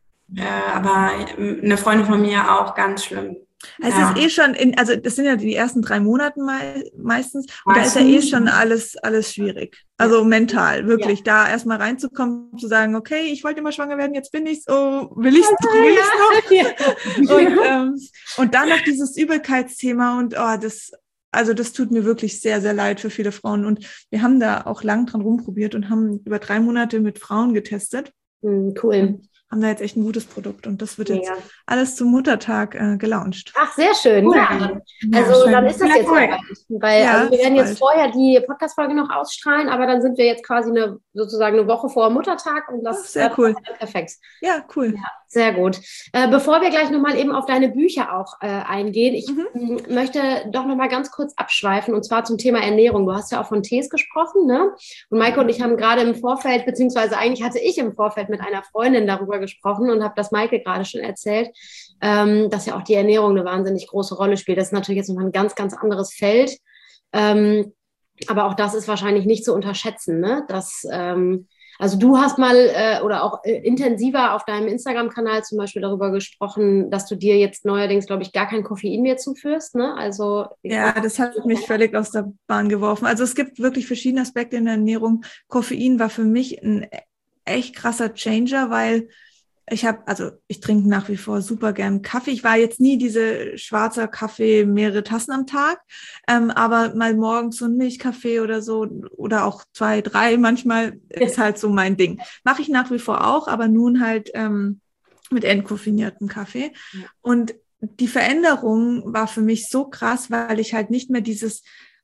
äh, aber eine Freundin von mir auch ganz schlimm.
Es ja. ist eh schon, in, also das sind ja die ersten drei Monate mei- meistens und meistens. Da ist ja eh schon alles alles schwierig. Also ja. mental, wirklich, ja. da erstmal reinzukommen, zu sagen, okay, ich wollte immer schwanger werden, jetzt bin ich's, oh, will ich's, will ich's noch? Ja. Und, ähm, und dann noch dieses Übelkeitsthema und oh, das, also das tut mir wirklich sehr, sehr leid für viele Frauen. Und wir haben da auch lang dran rumprobiert und haben über drei Monate mit Frauen getestet.
Mhm, cool.
Haben da jetzt echt ein gutes Produkt und das wird jetzt ja. alles zum Muttertag äh, gelauncht.
Ach, sehr schön. Cool. Ja. Also ja, dann ist das ja, jetzt cool. Weil ja, also wir werden jetzt bald. vorher die Podcast-Folge noch ausstrahlen, aber dann sind wir jetzt quasi eine, sozusagen eine Woche vor Muttertag und das
ist sehr cool.
Ist perfekt.
Ja, cool.
Ja, sehr gut. Äh, bevor wir gleich nochmal eben auf deine Bücher auch äh, eingehen, ich mhm. m- möchte doch nochmal ganz kurz abschweifen und zwar zum Thema Ernährung. Du hast ja auch von Tees gesprochen, ne? Und Maike und ich haben gerade im Vorfeld, beziehungsweise eigentlich hatte ich im Vorfeld mit einer Freundin darüber gesprochen und habe das Maike gerade schon erzählt, ähm, dass ja auch die Ernährung eine wahnsinnig große Rolle spielt. Das ist natürlich jetzt nochmal ein ganz, ganz anderes Feld. Ähm, aber auch das ist wahrscheinlich nicht zu unterschätzen, ne? Dass, ähm, also du hast mal äh, oder auch äh, intensiver auf deinem Instagram-Kanal zum Beispiel darüber gesprochen, dass du dir jetzt neuerdings, glaube ich, gar kein Koffein mehr zuführst, ne? Also
ja, das hat mich völlig aus der Bahn geworfen. Also es gibt wirklich verschiedene Aspekte in der Ernährung. Koffein war für mich ein echt krasser Changer, weil ich habe, also ich trinke nach wie vor super gern Kaffee. Ich war jetzt nie diese schwarzer Kaffee, mehrere Tassen am Tag, ähm, aber mal morgens so ein Milchkaffee oder so oder auch zwei, drei manchmal ist halt so mein Ding. Mache ich nach wie vor auch, aber nun halt ähm, mit entkoffiniertem Kaffee. Ja. Und die Veränderung war für mich so krass, weil ich halt nicht mehr dieses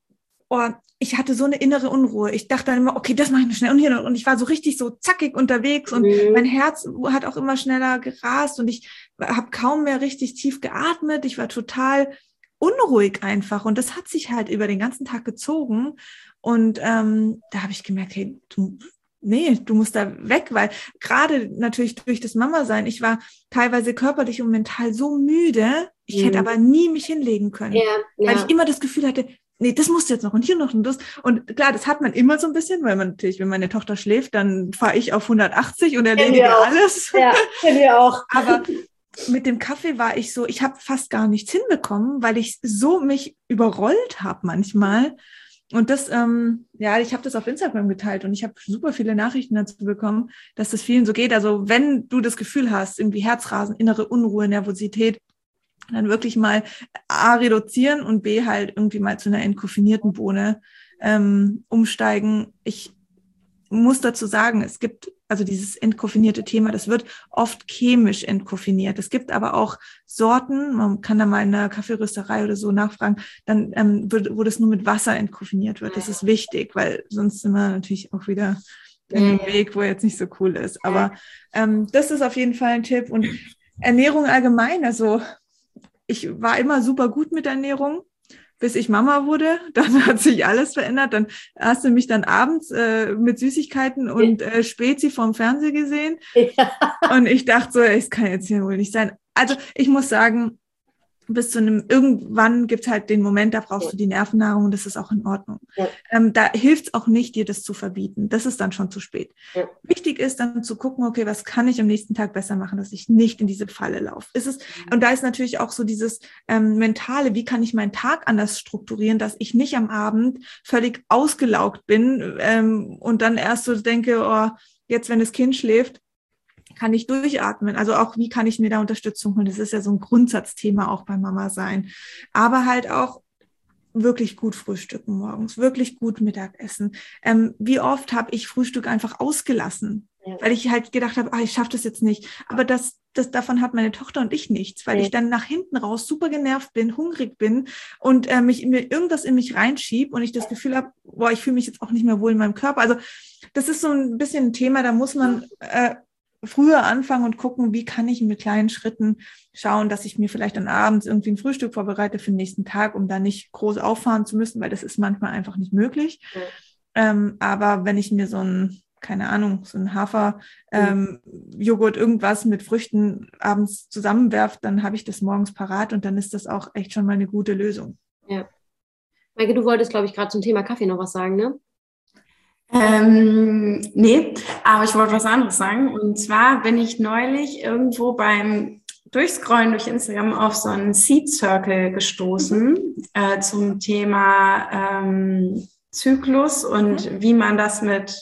Oh, ich hatte so eine innere Unruhe. Ich dachte dann immer, okay, das mache ich mir schnell und hier und ich war so richtig so zackig unterwegs und mhm. mein Herz hat auch immer schneller gerast und ich habe kaum mehr richtig tief geatmet. Ich war total unruhig einfach und das hat sich halt über den ganzen Tag gezogen und ähm, da habe ich gemerkt, hey, du, nee, du musst da weg, weil gerade natürlich durch das Mama-Sein, ich war teilweise körperlich und mental so müde, ich mhm. hätte aber nie mich hinlegen können, ja, ja. weil ich immer das Gefühl hatte, nee, das musst du jetzt noch und hier noch und das. Und klar, das hat man immer so ein bisschen, weil man natürlich, wenn meine Tochter schläft, dann fahre ich auf hundertachtzig und erledige alles.
Ja, kennen wir auch.
Aber mit dem Kaffee war ich so, ich habe fast gar nichts hinbekommen, weil ich so mich überrollt habe manchmal. Und das, ähm, ja, ich habe das auf Instagram geteilt und ich habe super viele Nachrichten dazu bekommen, dass das vielen so geht. Also wenn du das Gefühl hast, irgendwie Herzrasen, innere Unruhe, Nervosität, dann wirklich mal A, reduzieren und B, halt irgendwie mal zu einer entkoffinierten Bohne ähm, umsteigen. Ich muss dazu sagen, es gibt also dieses entkoffinierte Thema, das wird oft chemisch entkoffiniert. Es gibt aber auch Sorten, man kann da mal in einer Kaffeerösterei oder so nachfragen, dann ähm, wo, wo das nur mit Wasser entkoffiniert wird. Das ist wichtig, weil sonst sind wir natürlich auch wieder in einem Weg, wo jetzt nicht so cool ist. Aber ähm, das ist auf jeden Fall ein Tipp. Und Ernährung allgemein, also ich war immer super gut mit Ernährung, bis ich Mama wurde. Dann hat sich alles verändert. Dann hast du mich dann abends äh, mit Süßigkeiten und äh, Spezi vom Fernseher gesehen. Ja. Und ich dachte so, es kann jetzt hier wohl nicht sein. Also ich muss sagen, bis zu einem, irgendwann gibt es halt den Moment, da brauchst ja. du die Nervennahrung und das ist auch in Ordnung. Ja. Ähm, da hilft es auch nicht, dir das zu verbieten. Das ist dann schon zu spät. Ja. Wichtig ist dann zu gucken, okay, was kann ich am nächsten Tag besser machen, dass ich nicht in diese Falle laufe. Ist es, und da ist natürlich auch so dieses ähm, Mentale, wie kann ich meinen Tag anders strukturieren, dass ich nicht am Abend völlig ausgelaugt bin ähm, und dann erst so denke, oh, jetzt, wenn das Kind schläft, kann ich durchatmen? Also auch, wie kann ich mir da Unterstützung holen? Das ist ja so ein Grundsatzthema auch bei Mama sein. Aber halt auch wirklich gut frühstücken morgens, wirklich gut Mittagessen. Ähm, wie oft habe ich Frühstück einfach ausgelassen, ja. weil ich halt gedacht habe, ah, ich schaffe das jetzt nicht. Aber das, das davon hat meine Tochter und ich nichts, weil ja. ich dann nach hinten raus super genervt bin, hungrig bin und äh, mich mir irgendwas in mich reinschiebe und ich das Gefühl habe, boah, ich fühle mich jetzt auch nicht mehr wohl in meinem Körper. Also das ist so ein bisschen ein Thema, da muss man äh, früher anfangen und gucken, wie kann ich mit kleinen Schritten schauen, dass ich mir vielleicht dann abends irgendwie ein Frühstück vorbereite für den nächsten Tag, um da nicht groß auffahren zu müssen, weil das ist manchmal einfach nicht möglich. Mhm. Ähm, aber wenn ich mir so ein, keine Ahnung, so ein Hafer, ähm, Joghurt, irgendwas mit Früchten abends zusammenwerfe, dann habe ich das morgens parat und dann ist das auch echt schon mal eine gute Lösung.
Ja. Maike, du wolltest, glaube ich, gerade zum Thema Kaffee noch was sagen, ne?
Ähm, nee, aber ich wollte was anderes sagen. Und zwar bin ich neulich irgendwo beim Durchscrollen durch Instagram auf so einen Seed Circle gestoßen mhm. äh, zum Thema ähm, Zyklus und mhm. wie man das mit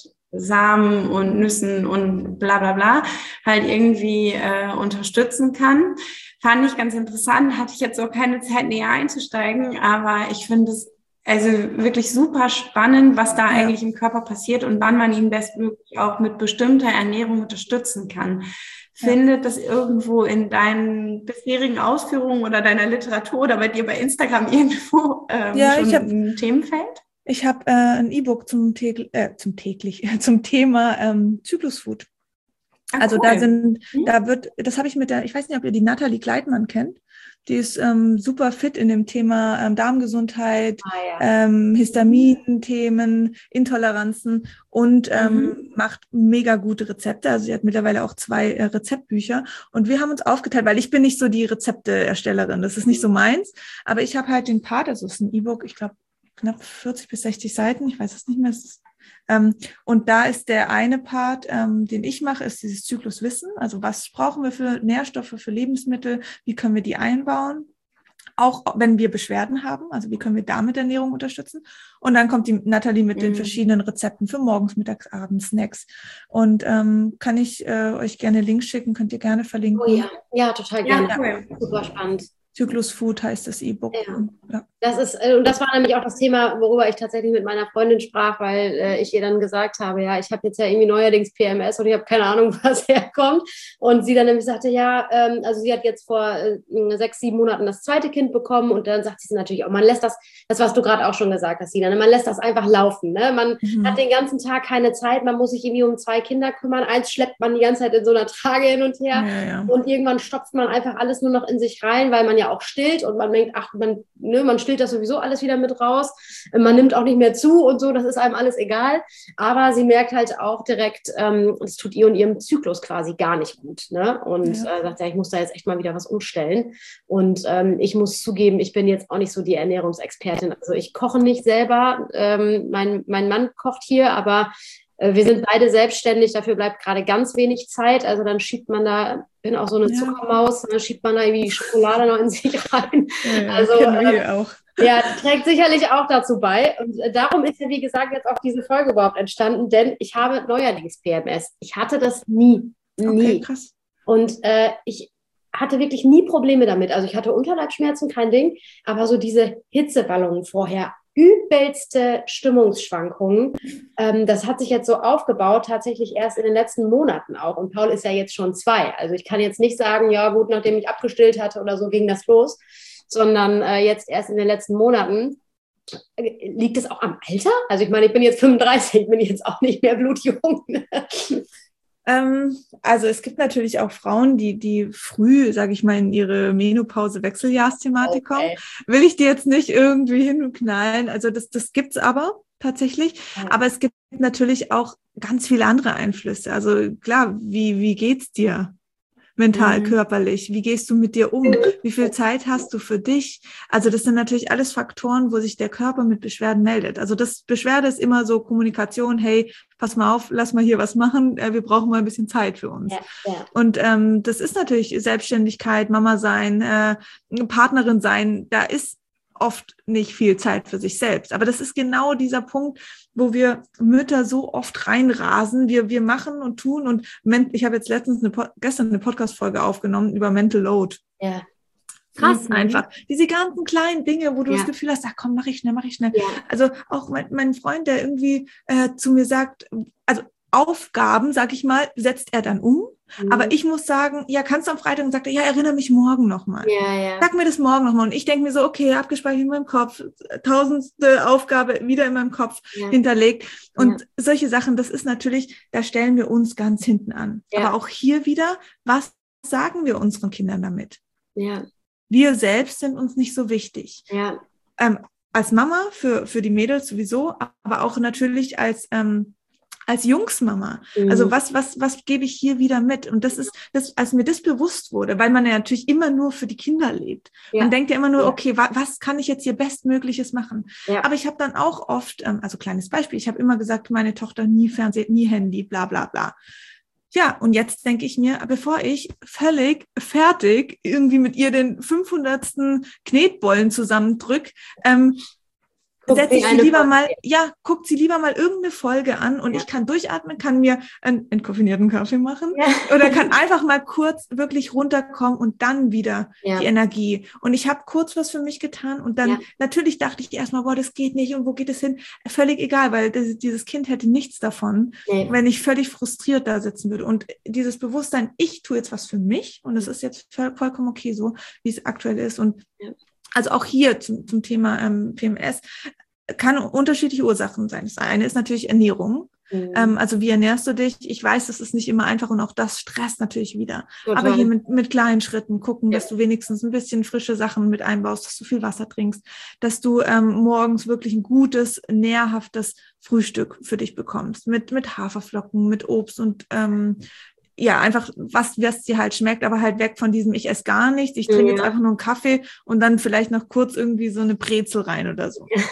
Samen und Nüssen und bla bla bla halt irgendwie äh, unterstützen kann. Fand ich ganz interessant, hatte ich jetzt auch keine Zeit näher einzusteigen, aber ich finde es also wirklich super spannend, was da eigentlich im Körper passiert und wann man ihn bestmöglich auch mit bestimmter Ernährung unterstützen kann. Findet das irgendwo in deinen bisherigen Ausführungen oder deiner Literatur oder bei dir bei Instagram irgendwo ähm, ja, schon ich hab, ein Themenfeld?
Ich habe äh, ein E-Book zum, tägl- äh, zum täglich zum Thema ähm, Zyklusfood. Ach, also cool. da sind, da wird, das habe ich mit der, ich weiß nicht, ob ihr die Nathalie Gleitmann kennt. Die ist ähm, super fit in dem Thema ähm, Darmgesundheit, ah, ja. ähm, Histamin-Themen, Intoleranzen und ähm, mhm. macht mega gute Rezepte. Also sie hat mittlerweile auch zwei äh, Rezeptbücher. Und wir haben uns aufgeteilt, weil ich bin nicht so die Rezepteerstellerin. Das ist nicht so meins. Aber ich habe halt den Part, also es ist ein E-Book, ich glaube knapp vierzig bis sechzig Seiten. Ich weiß es nicht mehr. Es ist, Ähm, und da ist der eine Part, ähm, den ich mache, ist dieses Zykluswissen. Also was brauchen wir für Nährstoffe, für Lebensmittel? Wie können wir die einbauen? Auch wenn wir Beschwerden haben, also wie können wir damit Ernährung unterstützen? Und dann kommt die Nathalie mit mhm. den verschiedenen Rezepten für morgens, mittags, abends, Snacks. Und ähm, kann ich äh, euch gerne Links schicken, könnt ihr gerne verlinken.
Oh ja, ja, total gerne.
Ja, cool.
Super spannend.
Zyklusfood heißt das E-Book.
Ja. Ja. Das ist, und das war nämlich auch das Thema, worüber ich tatsächlich mit meiner Freundin sprach, weil äh, ich ihr dann gesagt habe, ja, ich habe jetzt ja irgendwie neuerdings P M S und ich habe keine Ahnung, was herkommt. Und sie dann nämlich sagte, ja, ähm, also sie hat jetzt vor äh, sechs, sieben Monaten das zweite Kind bekommen und dann sagt sie natürlich auch, man lässt das, das was du gerade auch schon gesagt hast, Sina, man lässt das einfach laufen. Ne? Man mhm. hat den ganzen Tag keine Zeit, man muss sich irgendwie um zwei Kinder kümmern, eins schleppt man die ganze Zeit in so einer Trage hin und her
ja, ja.
und irgendwann stopft man einfach alles nur noch in sich rein, weil man ja auch stillt und man denkt, ach, man, ne, man stillt das sowieso alles wieder mit raus. Man nimmt auch nicht mehr zu und so, das ist einem alles egal. Aber sie merkt halt auch direkt, ähm, das tut ihr und ihrem Zyklus quasi gar nicht gut. Ne? Und ja. äh, sagt, ja, ich muss da jetzt echt mal wieder was umstellen. Und ähm, ich muss zugeben, ich bin jetzt auch nicht so die Ernährungsexpertin. Also ich koche nicht selber. Ähm, mein, mein Mann kocht hier, aber äh, wir sind beide selbstständig. Dafür bleibt gerade ganz wenig Zeit. Also dann schiebt man da, bin auch so eine ja. Zuckermaus, dann schiebt man da irgendwie Schokolade noch in sich rein.
Ja, ja,
also
kennen wir
äh,
auch.
Ja, trägt sicherlich auch dazu bei. Und äh, darum ist ja, wie gesagt, jetzt auch diese Folge überhaupt entstanden, denn ich habe neuerdings P M S. Ich hatte das nie. Nie.
Okay, krass.
Und äh, ich hatte wirklich nie Probleme damit. Also ich hatte Unterleibsschmerzen, kein Ding, aber so diese Hitzewallungen vorher, übelste Stimmungsschwankungen, ähm, das hat sich jetzt so aufgebaut, tatsächlich erst in den letzten Monaten auch. Und Paul ist ja jetzt schon zwei. Also ich kann jetzt nicht sagen, ja gut, nachdem ich abgestillt hatte oder so ging das los, sondern äh, jetzt erst in den letzten Monaten. Liegt es auch am Alter? Also ich meine, ich bin jetzt fünfunddreißig, bin jetzt auch nicht mehr blutjung.
ähm, also es gibt natürlich auch Frauen, die, die früh, sage ich mal, in ihre Menopause-Wechseljahrsthematik okay. kommen. Will ich dir jetzt nicht irgendwie hinknallen. Also das, das gibt's aber tatsächlich. Ja. Aber es gibt natürlich auch ganz viele andere Einflüsse. Also klar, wie, wie geht's dir? Mental, mhm. körperlich, wie gehst du mit dir um, wie viel Zeit hast du für dich, also das sind natürlich alles Faktoren, wo sich der Körper mit Beschwerden meldet, also das Beschwerde ist immer so Kommunikation, hey, pass mal auf, lass mal hier was machen, äh, wir brauchen mal ein bisschen Zeit für uns ja, ja. und ähm, das ist natürlich Selbstständigkeit, Mama sein, äh, Partnerin sein, da ist oft nicht viel Zeit für sich selbst. Aber das ist genau dieser Punkt, wo wir Mütter so oft reinrasen. Wir, wir machen und tun und men- ich habe jetzt letztens eine, gestern eine Podcast-Folge aufgenommen über Mental Load.
Ja.
Krass mhm. einfach. Diese ganzen kleinen Dinge, wo du ja. das Gefühl hast, ach komm, mach ich schnell, mach ich schnell. Ja. Also auch mein, mein Freund, der irgendwie äh, zu mir sagt, also Aufgaben, sag ich mal, setzt er dann um. Mhm. Aber ich muss sagen, ja, kannst du am Freitag? Und sagt er, ja, erinnere mich morgen nochmal.
Ja, ja.
Sag mir das morgen nochmal. Und ich denke mir so, okay, abgespeichert in meinem Kopf, tausendste Aufgabe wieder in meinem Kopf ja. hinterlegt. Und ja. solche Sachen, das ist natürlich, da stellen wir uns ganz hinten an. Ja. Aber auch hier wieder, was sagen wir unseren Kindern damit?
Ja.
Wir selbst sind uns nicht so wichtig.
Ja.
Ähm, als Mama, für, für die Mädels sowieso, aber auch natürlich als ähm, als Jungsmama. Mhm. Also was, was, was gebe ich hier wieder mit? Und das ist, das, als mir das bewusst wurde, weil man ja natürlich immer nur für die Kinder lebt. Ja. Man denkt ja immer nur, ja. okay, wa, was kann ich jetzt hier Bestmögliches machen? Ja. Aber ich habe dann auch oft, ähm, also kleines Beispiel, ich habe immer gesagt, meine Tochter nie Fernsehen, nie Handy, bla bla bla. Ja, und jetzt denke ich mir, bevor ich völlig fertig irgendwie mit ihr den fünfhundertsten Knetbollen zusammendrück, ähm, setze ich sie lieber Folge. mal, ja, guckt sie lieber mal irgendeine Folge an und ja. ich kann durchatmen, kann mir einen entkoffinierten Kaffee machen ja. oder kann einfach mal kurz wirklich runterkommen und dann wieder ja. die Energie. Und ich habe kurz was für mich getan und dann, ja. natürlich dachte ich erstmal, boah, das geht nicht und wo geht es hin? Völlig egal, weil das, dieses Kind hätte nichts davon, nee. wenn ich völlig frustriert da sitzen würde. Und dieses Bewusstsein, ich tue jetzt was für mich und es ist jetzt voll, vollkommen okay so, wie es aktuell ist. Und ja. also auch hier zum, zum Thema ähm, P M S kann unterschiedliche Ursachen sein. Das eine ist natürlich Ernährung. Mhm. Ähm, also wie ernährst du dich? Ich weiß, das ist nicht immer einfach und auch das stresst natürlich wieder. Total. Aber hier mit, mit kleinen Schritten gucken, ja. dass du wenigstens ein bisschen frische Sachen mit einbaust, dass du viel Wasser trinkst, dass du ähm, morgens wirklich ein gutes, nährhaftes Frühstück für dich bekommst. Mit, mit Haferflocken, mit Obst und ähm, ja, einfach was, was dir halt schmeckt, aber halt weg von diesem, ich esse gar nichts, ich trinke ja. jetzt einfach nur einen Kaffee und dann vielleicht noch kurz irgendwie so eine Brezel rein oder so. Ja.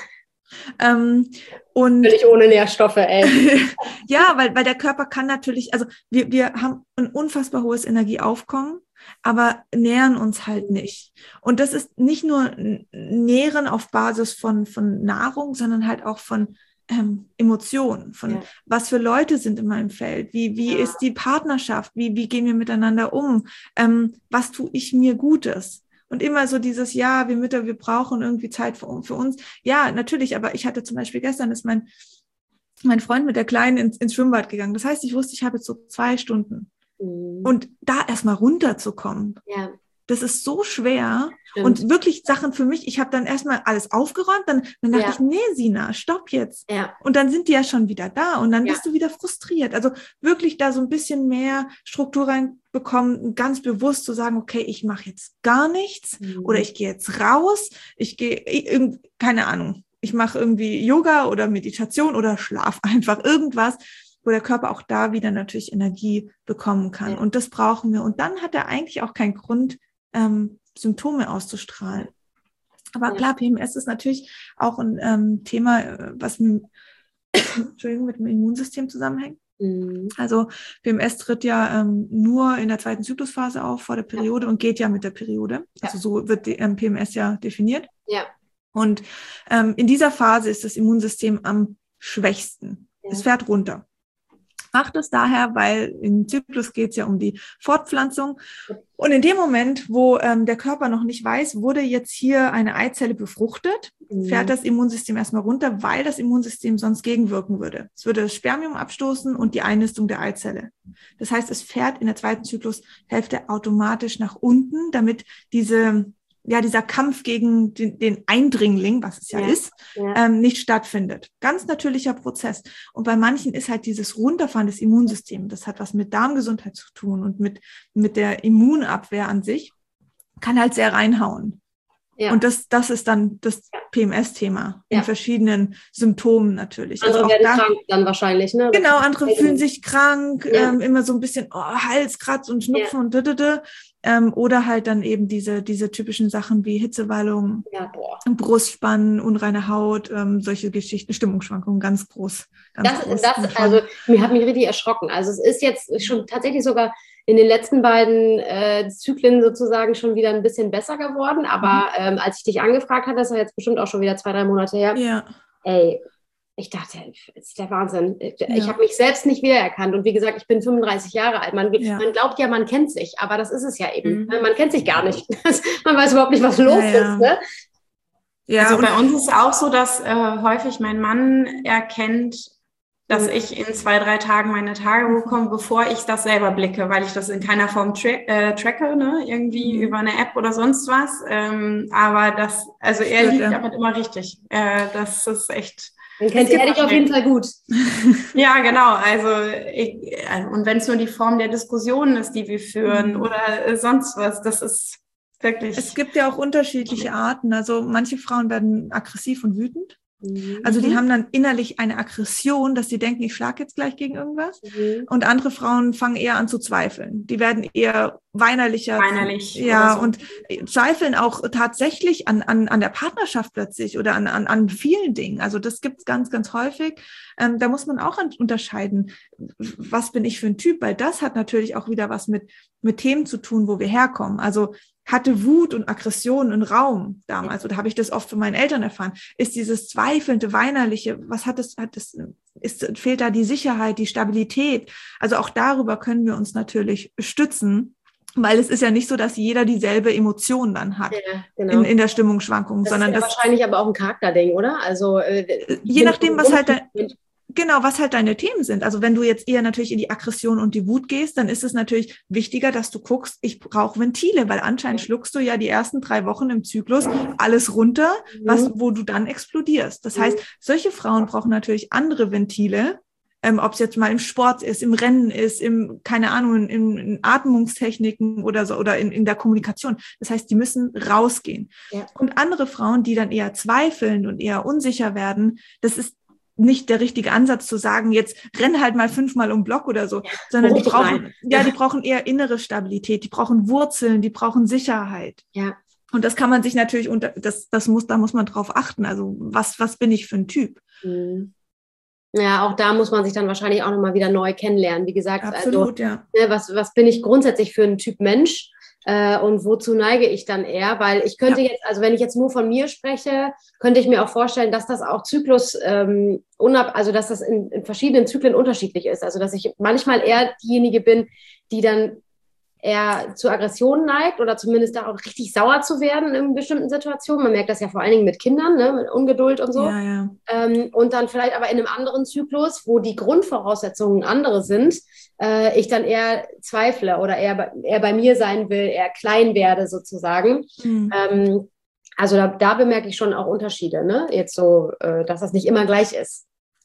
Ähm, und
völlig ohne Nährstoffe, ey.
Ja, weil, weil der Körper kann natürlich, also wir, wir haben ein unfassbar hohes Energieaufkommen, aber nähren uns halt nicht. Und das ist nicht nur Nähren auf Basis von, von Nahrung, sondern halt auch von Ähm, Emotionen, von ja. was für Leute sind in meinem Feld, wie, wie ja. ist die Partnerschaft, wie, wie gehen wir miteinander um, ähm, was tue ich mir Gutes? Und immer so dieses, ja, wir Mütter, wir brauchen irgendwie Zeit für, für uns. Ja, natürlich, aber ich hatte zum Beispiel gestern, ist mein, mein Freund mit der Kleinen ins, ins Schwimmbad gegangen. Das heißt, ich wusste, ich habe jetzt so zwei Stunden. Mhm. Und da erstmal runterzukommen,
ja.
das ist so schwer.
Stimmt.
Und wirklich Sachen für mich, ich habe dann erstmal alles aufgeräumt, dann, dann dachte
ja.
ich, nee, Sina, stopp jetzt.
Ja.
Und dann sind die ja schon wieder da und dann
ja.
bist du wieder frustriert. Also wirklich da so ein bisschen mehr Struktur rein bekommen, ganz bewusst zu sagen, okay, ich mache jetzt gar nichts mhm. oder ich gehe jetzt raus, ich gehe, keine Ahnung, ich mache irgendwie Yoga oder Meditation oder schlaf einfach irgendwas, wo der Körper auch da wieder natürlich Energie bekommen kann. Ja. Und das brauchen wir. Und dann hat er eigentlich auch keinen Grund, ähm, Symptome auszustrahlen. Aber klar, P M S ist natürlich auch ein ähm, Thema, was mit, Entschuldigung, mit dem Immunsystem zusammenhängt. Mhm. Also P M S tritt ja ähm, nur in der zweiten Zyklusphase auf, vor der Periode ja. und geht ja mit der Periode. Also ja. so wird die, ähm, P M S ja definiert.
Ja.
Und ähm, in dieser Phase ist das Immunsystem am schwächsten. Ja. Es fährt runter. Macht es daher, weil im Zyklus geht es ja um die Fortpflanzung. Und in dem Moment, wo ähm, der Körper noch nicht weiß, wurde jetzt hier eine Eizelle befruchtet, mhm. fährt das Immunsystem erstmal runter, weil das Immunsystem sonst gegenwirken würde. Es würde das Spermium abstoßen und die Einnistung der Eizelle. Das heißt, es fährt in der zweiten Zyklushälfte automatisch nach unten, damit diese ja, dieser Kampf gegen den, den Eindringling, was es ja, ja ist, ja. Ähm, nicht stattfindet. Ganz natürlicher Prozess. Und bei manchen ist halt dieses Runterfahren des Immunsystems, das hat was mit Darmgesundheit zu tun und mit, mit der Immunabwehr an sich, kann halt sehr reinhauen. Ja. Und das, das ist dann das P M S-Thema ja. in verschiedenen Symptomen natürlich.
Andere also werden da, krank dann wahrscheinlich, ne? Das
genau, andere fühlen sich krank, ja. ähm, immer so ein bisschen oh, Halskratz und Schnupfen ja. und dödödö. Ähm, oder halt dann eben diese, diese typischen Sachen wie Hitzewallung, ja, Brustspannen, unreine Haut, ähm, solche Geschichten, Stimmungsschwankungen, ganz groß. Ganz
das,
groß
das, also, mir hat mich richtig erschrocken. Also es ist jetzt schon tatsächlich sogar in den letzten beiden äh, Zyklen sozusagen schon wieder ein bisschen besser geworden. Aber mhm. ähm, als ich dich angefragt hatte, das ist ja jetzt bestimmt auch schon wieder zwei, drei Monate her.
Ja.
Ey, ich dachte, das ist der Wahnsinn. Ich ja. habe mich selbst nicht wiedererkannt. Und wie gesagt, ich bin fünfunddreißig Jahre alt. Man, ja. man glaubt ja, man kennt sich, aber das ist es ja eben. Mhm. Man kennt sich gar nicht. Man weiß überhaupt nicht, was los ja, ja. ist. Ne?
Ja, also bei uns ist es auch so, dass äh, häufig mein Mann erkennt, dass ich in zwei, drei Tagen meine Tage bekomme, bevor ich das selber blicke, weil ich das in keiner Form tra- äh, tracke, ne? irgendwie mhm. über eine App oder sonst was. Ähm, aber das, also er
Stimmt,
liegt
ja.
damit immer richtig. Äh, das ist echt...
Dann kennt er dich auf jeden Fall gut.
Ja, genau. Also, ich, und wenn es nur die Form der Diskussionen ist, die wir führen mhm. oder sonst was, das ist wirklich...
Es gibt ja auch unterschiedliche Arten. Also manche Frauen werden aggressiv und wütend. Also die mhm. haben dann innerlich eine Aggression, dass sie denken, ich schlage jetzt gleich gegen irgendwas. Mhm. Und andere Frauen fangen eher an zu zweifeln. Die werden eher weinerlicher.
Weinerlich.
Ja, so. Und zweifeln auch tatsächlich an, an, an der Partnerschaft plötzlich oder an, an, an vielen Dingen. Also das gibt's ganz, ganz häufig. Ähm, da muss man auch unterscheiden, was bin ich für ein Typ? Weil das hat natürlich auch wieder was mit, mit Themen zu tun, wo wir herkommen. Also hatte Wut und Aggression einen Raum damals, oder habe ich das oft von meinen Eltern erfahren, ist dieses zweifelnde, weinerliche, was hat es, hat es, ist, fehlt da die Sicherheit, die Stabilität? Also auch darüber können wir uns natürlich stützen, weil es ist ja nicht so, dass jeder dieselbe Emotion dann hat
ja, genau.
in, in der Stimmungsschwankung,
das
sondern
ist ja
das
wahrscheinlich aber auch ein Charakterding, oder? Also
äh, je nachdem, was halt da, Genau, was halt deine Themen sind. Also wenn du jetzt eher natürlich in die Aggression und die Wut gehst, dann ist es natürlich wichtiger, dass du guckst, ich brauche Ventile, weil anscheinend schluckst du ja die ersten drei Wochen im Zyklus alles runter, was, wo du dann explodierst. Das heißt, solche Frauen brauchen natürlich andere Ventile, ähm, ob es jetzt mal im Sport ist, im Rennen ist, im, keine Ahnung, in, in Atmungstechniken oder so, oder in, in der Kommunikation. Das heißt, die müssen rausgehen. Ja. Und andere Frauen, die dann eher zweifeln und eher unsicher werden, das ist nicht der richtige Ansatz zu sagen, jetzt renn halt mal fünfmal um Block oder so, ja, sondern die brauchen, rein. ja, die brauchen eher innere Stabilität, die brauchen Wurzeln, die brauchen Sicherheit.
Ja.
Und das kann man sich natürlich unter, das, das muss, da muss man drauf achten. Also was, was bin ich für ein Typ?
Mhm. Ja, auch da muss man sich dann wahrscheinlich auch nochmal wieder neu kennenlernen. Wie gesagt,
Absolut,
also,
ja.
ne, was, was bin ich grundsätzlich für ein Typ Mensch? Äh, und wozu neige ich dann eher? Weil ich könnte ja. jetzt, also wenn ich jetzt nur von mir spreche, könnte ich mir auch vorstellen, dass das auch Zyklus, ähm, unab, also dass das in, in verschiedenen Zyklen unterschiedlich ist. Also dass ich manchmal eher diejenige bin, die dann eher zu Aggressionen neigt oder zumindest da auch richtig sauer zu werden in bestimmten Situationen. Man merkt das ja vor allen Dingen mit Kindern, ne, mit Ungeduld und so.
Ja, ja.
Ähm, und dann vielleicht aber in einem anderen Zyklus, wo die Grundvoraussetzungen andere sind, äh, ich dann eher zweifle oder eher bei, eher bei mir sein will, eher klein werde sozusagen. Mhm. Ähm, also da, da bemerke ich schon auch Unterschiede, ne? Jetzt so, äh, dass das nicht immer gleich ist.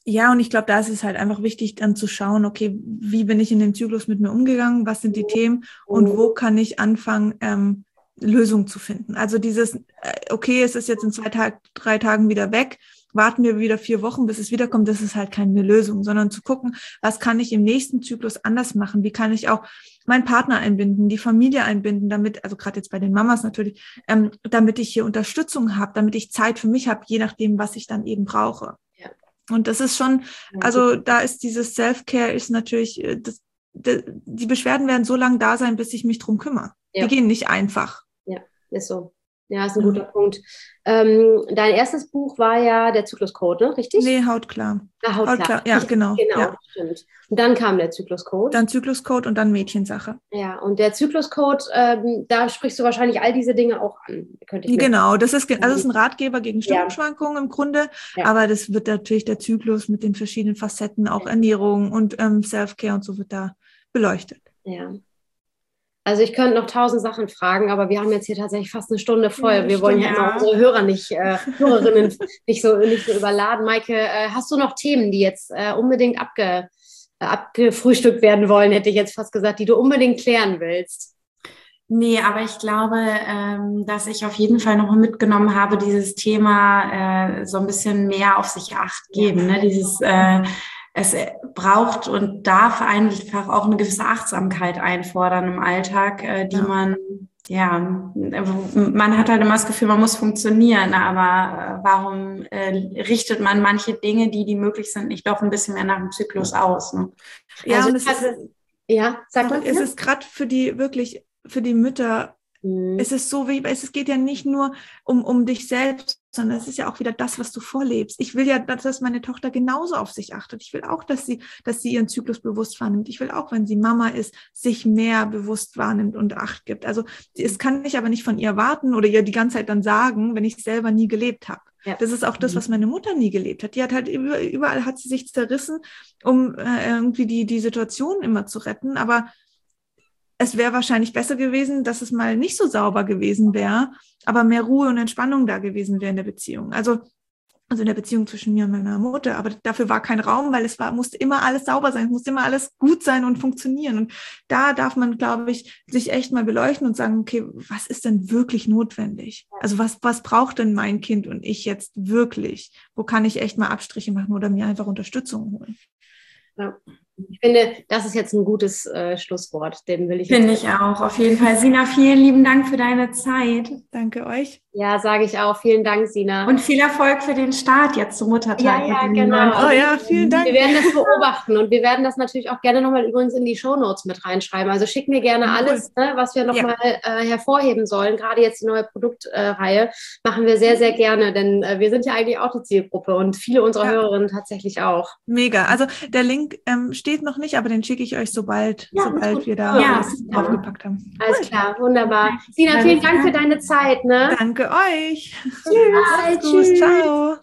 Ja, und ich glaube, da ist es halt einfach wichtig, dann zu schauen, okay, wie bin ich in dem Zyklus mit mir umgegangen, was sind die Themen und wo kann ich anfangen, ähm, Lösungen zu finden. Also dieses, äh, okay, es ist jetzt in zwei Tagen, drei Tagen wieder weg, warten wir wieder vier Wochen, bis es wiederkommt, das ist halt keine Lösung, sondern zu gucken, was kann ich im nächsten Zyklus anders machen, wie kann ich auch meinen Partner einbinden, die Familie einbinden, damit, also gerade jetzt bei den Mamas natürlich, ähm, damit ich hier Unterstützung habe, damit ich Zeit für mich habe, je nachdem, was ich dann eben brauche. Und das ist schon, also da ist dieses Self-Care ist natürlich, das, die Beschwerden werden so lange da sein, bis ich mich drum kümmere. Ja. Die gehen nicht einfach.
Ja, ist so. Ja, ist ein guter ja. Punkt. Ähm, dein erstes Buch war ja der Zykluscode, ne? Richtig?
Nee, Hautklar.
Ah, Hautklar.
Hautklar. Ja, genau.
Genau,
ja.
stimmt. Und dann kam der Zykluscode.
Dann Zykluscode und dann Mädchensache.
Ja, und der Zykluscode, ähm, da sprichst du wahrscheinlich all diese Dinge auch an. Könnte ich
genau, das ist, also das ist ein Ratgeber gegen Stimmungsschwankungen ja. im Grunde, ja. aber das wird natürlich der Zyklus mit den verschiedenen Facetten, auch Ernährung und ähm, Self-Care und so wird da beleuchtet.
Ja. Also ich könnte noch tausend Sachen fragen, aber wir haben jetzt hier tatsächlich fast eine Stunde voll. Ja, wir wollen ja immer unsere Hörer nicht, äh, Hörerinnen nicht so, nicht so überladen. Maike, äh, hast du noch Themen, die jetzt äh, unbedingt abge, äh, abgefrühstückt werden wollen, hätte ich jetzt fast gesagt, die du unbedingt klären willst?
Nee, aber ich glaube, ähm, dass ich auf jeden Fall noch mitgenommen habe, dieses Thema äh, so ein bisschen mehr auf sich Acht geben, ne? Dieses äh, es braucht und darf einfach auch eine gewisse Achtsamkeit einfordern im Alltag, äh, die ja. man, ja, man hat halt immer das Gefühl, man muss funktionieren, aber äh, warum äh, richtet man manche Dinge, die, die möglich sind, nicht doch ein bisschen mehr nach dem Zyklus aus? Ne?
Ja,
also,
und es ist,
ja, sag mal,
es ist gerade für die, wirklich, für die Mütter, mhm. es ist so, wie, es geht ja nicht nur um, um dich selbst, sondern es ist ja auch wieder das, was du vorlebst. Ich will ja, dass meine Tochter genauso auf sich achtet. Ich will auch, dass sie, dass sie ihren Zyklus bewusst wahrnimmt. Ich will auch, wenn sie Mama ist, sich mehr bewusst wahrnimmt und Acht gibt. Also es kann ich aber nicht von ihr warten oder ihr die ganze Zeit dann sagen, wenn ich es selber nie gelebt habe. Ja. Das ist auch das, was meine Mutter nie gelebt hat. Die hat halt überall hat sie sich zerrissen, um äh, irgendwie die, die Situation immer zu retten. Aber es wäre wahrscheinlich besser gewesen, dass es mal nicht so sauber gewesen wäre, aber mehr Ruhe und Entspannung da gewesen wäre in der Beziehung. Also, also in der Beziehung zwischen mir und meiner Mutter. Aber dafür war kein Raum, weil es war, musste immer alles sauber sein, es musste immer alles gut sein und funktionieren. Und da darf man, glaube ich, sich echt mal beleuchten und sagen, okay, was ist denn wirklich notwendig? Also was, was braucht denn mein Kind und ich jetzt wirklich? Wo kann ich echt mal Abstriche machen oder mir einfach Unterstützung holen?
Ja. Ich finde, das ist jetzt ein gutes äh, Schlusswort. Den will ich.
Finde ich auch, auf jeden Fall. Sina, vielen lieben Dank für deine Zeit.
Danke euch.
Ja, sage ich auch. Vielen Dank, Sina.
Und viel Erfolg für den Start jetzt zum Muttertag.
Ja, ja, genau.
Oh ja, vielen Dank.
Wir werden das beobachten und wir werden das natürlich auch gerne nochmal übrigens in die Shownotes mit reinschreiben. Also schick mir gerne cool. alles, ne, was wir nochmal ja. äh, hervorheben sollen. Gerade jetzt die neue Produktreihe äh, machen wir sehr, sehr gerne, denn äh, wir sind ja eigentlich auch die Zielgruppe und viele unserer ja. Hörerinnen tatsächlich auch.
Mega. Also der Link ähm, steht noch nicht, aber den schicke ich euch, sobald,
ja,
sobald wir da
ja.
alles ja. aufgepackt haben.
Alles cool. Klar, wunderbar. Sina, vielen Dank für deine Zeit. Ne?
Danke euch.
Tschüss.
Tschüss. Ciao.